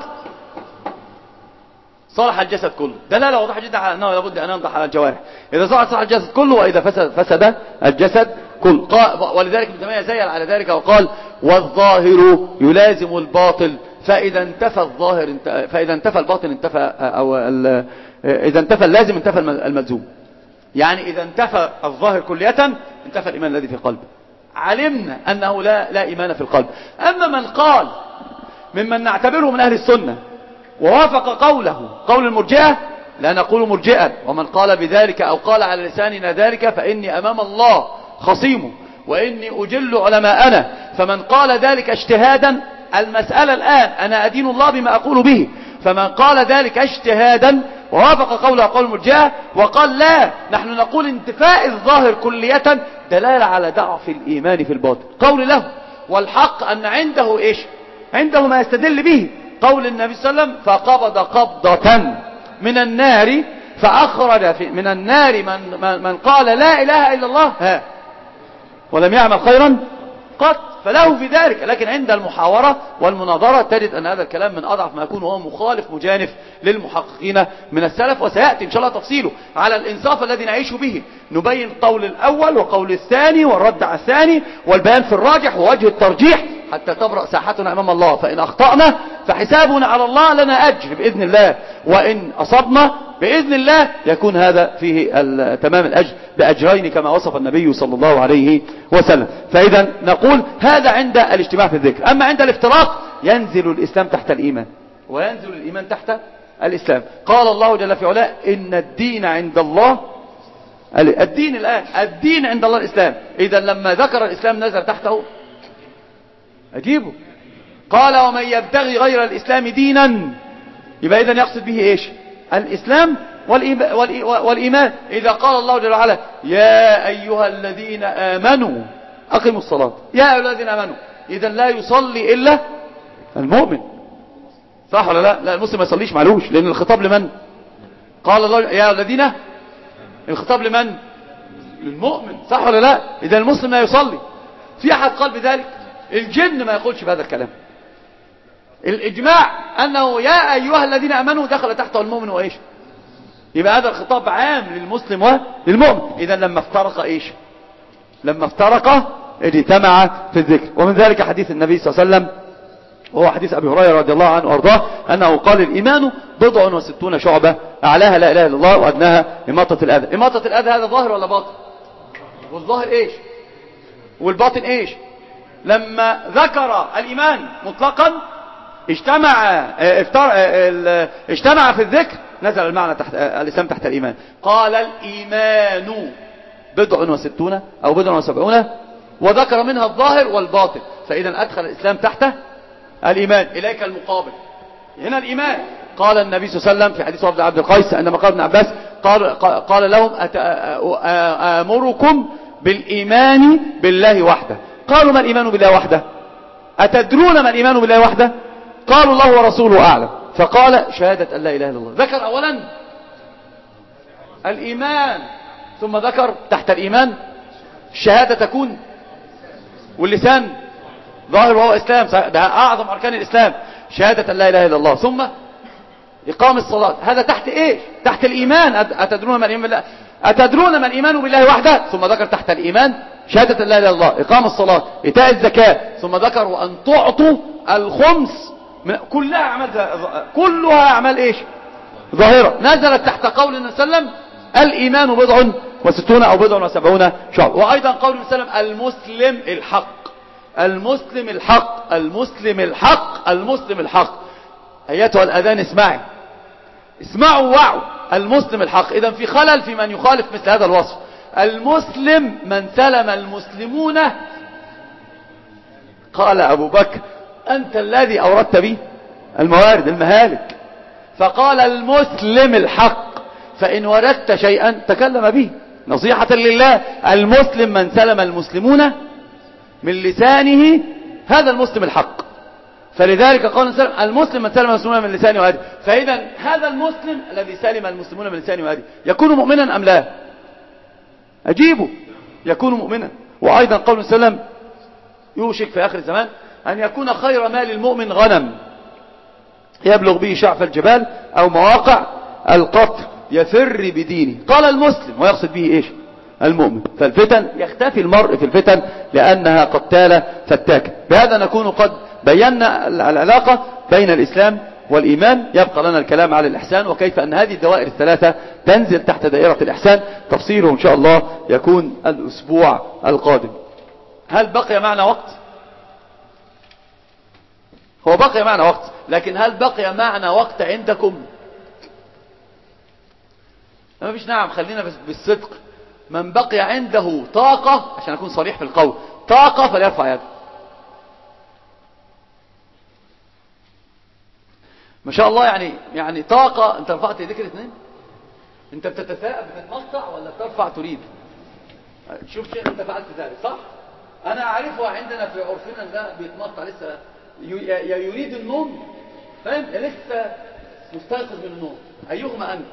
صلح الجسد كله. دلالة واضحة جدا على أنه لابد أن ينضح على الجوارح. إذا صلحت صلح الجسد كله، وإذا فسد الجسد كله. ولذلك ابن تيمية زيل على ذلك وقال والظاهر يلازم الباطل، فإذا انتفى الباطل انتفى، أو إذا انتفى اللازم انتفى الملزوم. يعني إذا انتفى الظاهر كلية انتفى الإيمان الذي في القلب. علمنا أنه لا إيمان في القلب. أما من قال ممن نعتبره من أهل السنة ووافق قوله قول المرجئة، لا نقول مرجئا، ومن قال بذلك أو قال على لساننا ذلك فإني أمام الله خصيمه وإني أجل علماءنا. فمن قال ذلك اجتهادا، المسألة الآن أنا أدين الله بما أقول به، فمن قال ذلك اجتهادا ووافق قوله قول المرجئة وقال لا نحن نقول انتفاء الظاهر كلية دلالة على ضعف الإيمان في الباطن، قول له. والحق أن عنده إيش؟ عنده ما يستدل به، قول النبي صلى الله عليه وسلم فقبض قبضة من النار فأخرج من النار من قال لا إله إلا الله ولم يعمل خيرا قط، فله في ذلك. لكن عند المحاورة والمناظرة تجد أن هذا الكلام من أضعف ما يكون، وهو مخالف مجانف للمحققين من السلف، وسيأتي إن شاء الله تفصيله على الإنصاف الذي نعيش به، نبين قول الأول وقول الثاني والرد على الثاني والبيان في الراجح ووجه الترجيح حتى تبرأ ساحتنا أمام الله. فإن أخطأنا فحسابنا على الله، لنا أجر بإذن الله، وإن أصبنا بإذن الله يكون هذا فيه تمام الأجر بأجرين كما وصف النبي صلى الله عليه وسلم. فإذا نقول هذا عند الاجتماع في الذكر. أما عند الافتراق ينزل الإسلام تحت الإيمان، وينزل الإيمان تحت الإسلام. قال الله جل في علاه إن الدين عند الله الدين الآن، الدين عند الله الإسلام. إذا لما ذكر الإسلام نزل تحته أجيبه. قال ومن يبتغي غير الإسلام دينا، يبقى إذن يقصد به إيش؟ الإسلام والإيمان. إذا قال الله جل وعلا يا أيها الذين آمنوا أقيموا الصلاة، يا أيها الذين آمنوا، إذن لا يصلي إلا المؤمن، صح ولا لا؟ لا، المسلم ما يصليش معلوش، لأن الخطاب لمن؟ قال الله يا أيها الذين، الخطاب لمن؟ للمؤمن، صح ولا لا؟ إذا المسلم لا يصلي. في أحد قال بذلك؟ الجن ما يقولش بهذا الكلام. الإجماع أنه يا أيها الذين آمنوا دخل تحته المؤمن وإيش؟ يبقى هذا الخطاب عام للمسلم وللمؤمن. إذا لما افترق إيش؟ لما افترق اجتمع في الذكر. ومن ذلك حديث النبي صلى الله عليه وسلم، وهو حديث أبي هريرة رضي الله عنه وأرضاه، أنه قال الإيمان 60 شعبة، أعلاها لا إله إلا الله وأدناها إماطة الأذى. إماطة الأذى هذا ظاهر ولا باطن؟ والظاهر إيش؟ والباطن إيش؟ لما ذكر الإيمان مطلقا اجتمع في الذكر نزل المعنى تحت الإسلام تحت الإيمان. قال الإيمان 60 أو 70 وذكر منها الظاهر والباطن، فإذا أدخل الإسلام تحت الإيمان. إليك المقابل هنا الإيمان. قال النبي صلى الله عليه وسلم في حديث وفد عبد القيس عندما قال ابن عباس قال لهم آمركم بالإيمان بالله وحده. قالوا ما الإيمان بالله وحده؟ أتدرون ما الإيمان بالله وحده؟ قالوا الله ورسوله أعلم. فقال شهادة أن لا إله إلا الله. ذكر أولا الإيمان، ثم ذكر تحت الإيمان الشهادة تكون، واللسان ظاهر وهو إسلام، ده أعظم أركان الإسلام، شهادة أن لا إله إلا الله، ثم إقام الصلاة. هذا تحت إيش؟ تحت الإيمان. أتدرون ما الإيمان بالله؟ أتدرون ما الإيمان بالله وحده؟ ثم ذكر تحت الإيمان شهادة لا إله إلا الله، إقام الصلاة، إيتاء الزكاة، ثم ذكر وأن تعطوا الخمس. كلها أعمال إيش؟ ظاهرة. نزلت تحت قول النبي صلى الله عليه وسلم الإيمان 60 أو 70 شعب. وأيضا قول النبي صلى الله عليه وسلم المسلم الحق، المسلم الحق، المسلم الحق، المسلم الحق. أيتها الأذان اسمعوا وعوا، المسلم الحق. إذا في خلل في من يخالف مثل هذا الوصف. المسلم من سلم المسلمون. قال أبو بكر أنت الذي أوردت به الموارد المهالك، فقال المسلم الحق، فإن وردت شيئا تكلم به نصيحة لله. المسلم من سلم المسلمون من لسانه، هذا المسلم الحق. فلذلك قال المسلم من سلم المسلمون من لسانه ويده. فإذا هذا المسلم الذي سلم المسلمون من لسانه ويده يكون مؤمنا أم لا؟ أجيبه، يكون مؤمنا. وأيضا قول وسلم يوشك في آخر الزمان أن يكون خير مال المؤمن غنم يبلغ به شعف الجبال أو مواقع القطر يفر بدينه. قال المسلم ويقصد به إيش؟ المؤمن. فالفتن يختفي المرء في الفتن لأنها قتالة فتاكة. بهذا نكون قد بينا العلاقة بين الإسلام والإيمان. يبقى لنا الكلام على الإحسان وكيف أن هذه الدوائر الثلاثة تنزل تحت دائرة الإحسان. تفصيله إن شاء الله يكون الأسبوع القادم. هل بقي معنا وقت؟ هو بقي معنا وقت، لكن هل بقي معنا وقت عندكم؟ ما فيش. نعم، خلينا بالصدق. من بقي عنده طاقة، عشان أكون صريح في القول، طاقة فليرفع يده. ما شاء الله، يعني طاقة. انت رفعت يديك الاثنين؟ انت بتتثاءب بتتمطع ولا بترفع تريد؟ شوف شيء انت فعلت ذلك صح؟ انا اعرفها عندنا في عرفنا ده بيتمطع لسه يريد النوم، فاهم؟ لسه مستيقظ من النوم، أيهما أنت؟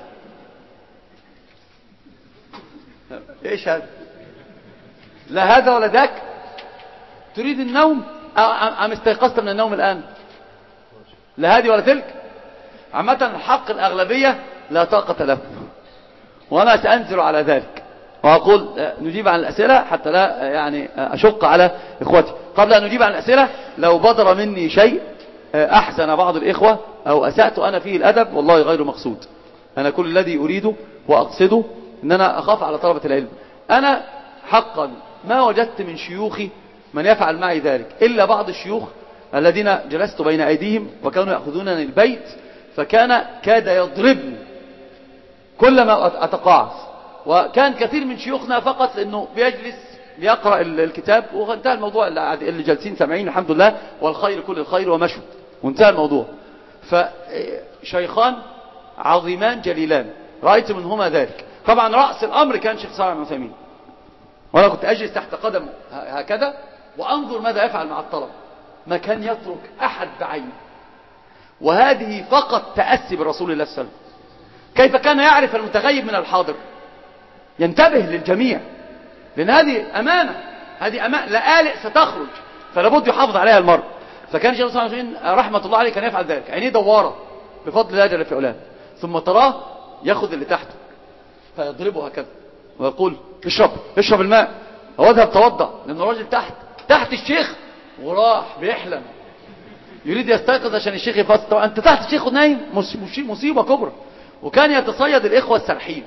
إيش هذا؟ لا هذا ولا ذاك. تريد النوم أم استيقظت من النوم الآن؟ لا هذه ولا تلك. عامة الحق الأغلبية لا طاقة له، وأنا سأنزل على ذلك وأقول نجيب عن الأسئلة حتى لا يعني أشق على إخوتي. قبل أن نجيب عن الأسئلة، لو بدر مني شيء أحسن بعض الإخوة أو أسأت أنا فيه الأدب والله غير مقصود. أنا كل الذي أريده وأقصده أن أنا أخاف على طلبة العلم. أنا حقا ما وجدت من شيوخي من يفعل معي ذلك إلا بعض الشيوخ الذين جلست بين أيديهم وكانوا يأخذونني البيت، فكان كاد يضربني كلما أتقاعس. وكان كثير من شيوخنا فقط لأنه بيجلس ليقرأ الكتاب وانتهى الموضوع. اللي جالسين سامعين الحمد لله والخير كل الخير ومشوا وانتهى الموضوع. فشيخان عظيمان جليلان رأيت منهما ذلك. طبعا رأس الأمر كان شيخ صالح بن عثيمين، وأنا كنت أجلس تحت قدمه هكذا وأنظر ماذا يفعل مع الطلب. ما كان يترك أحد بعينه. وهذه فقط تأسي برسول الله صلى الله عليه وسلم. كيف كان يعرف المتغيب من الحاضر؟ ينتبه للجميع، لأن هذه أمانة، هذه أمانة لآلئ ستخرج فلابد يحافظ عليها المرء. فكان الشيخ صلى الله عليه وسلم رحمة الله عليه كان يفعل ذلك. عينيه دوارة بفضل الله جل في علاه، ثم تراه يأخذ اللي تحته فيضربه هكذا ويقول اشرب الماء أو اذهب توضأ، لأن الراجل تحت الشيخ وراح بيحلم يريد يستيقظ عشان الشيخ يفصل. طبعا انت تحت الشيخ نايم، مصيبة كبرى. وكان يتصيد الإخوة السرحين.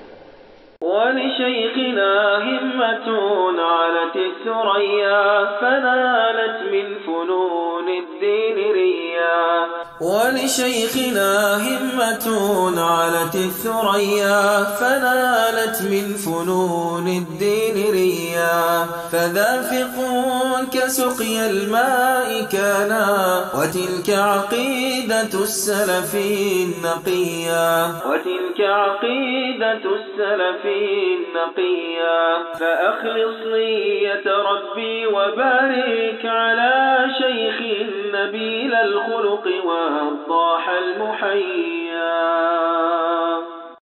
ولشيخنا همة علت الثريا فنالت من فنون الدين ريا. ولشيخنا همة علت الثريا فنالت من فنون الدين ريا. فذا فقه كسقي الماء كانا وتلك عقيدة السلف النقيا. وتلك عقيدة السلف النقيا. فأخلص نية ربي وبارك على شيخ نبيل الخلق والضاح المحيا.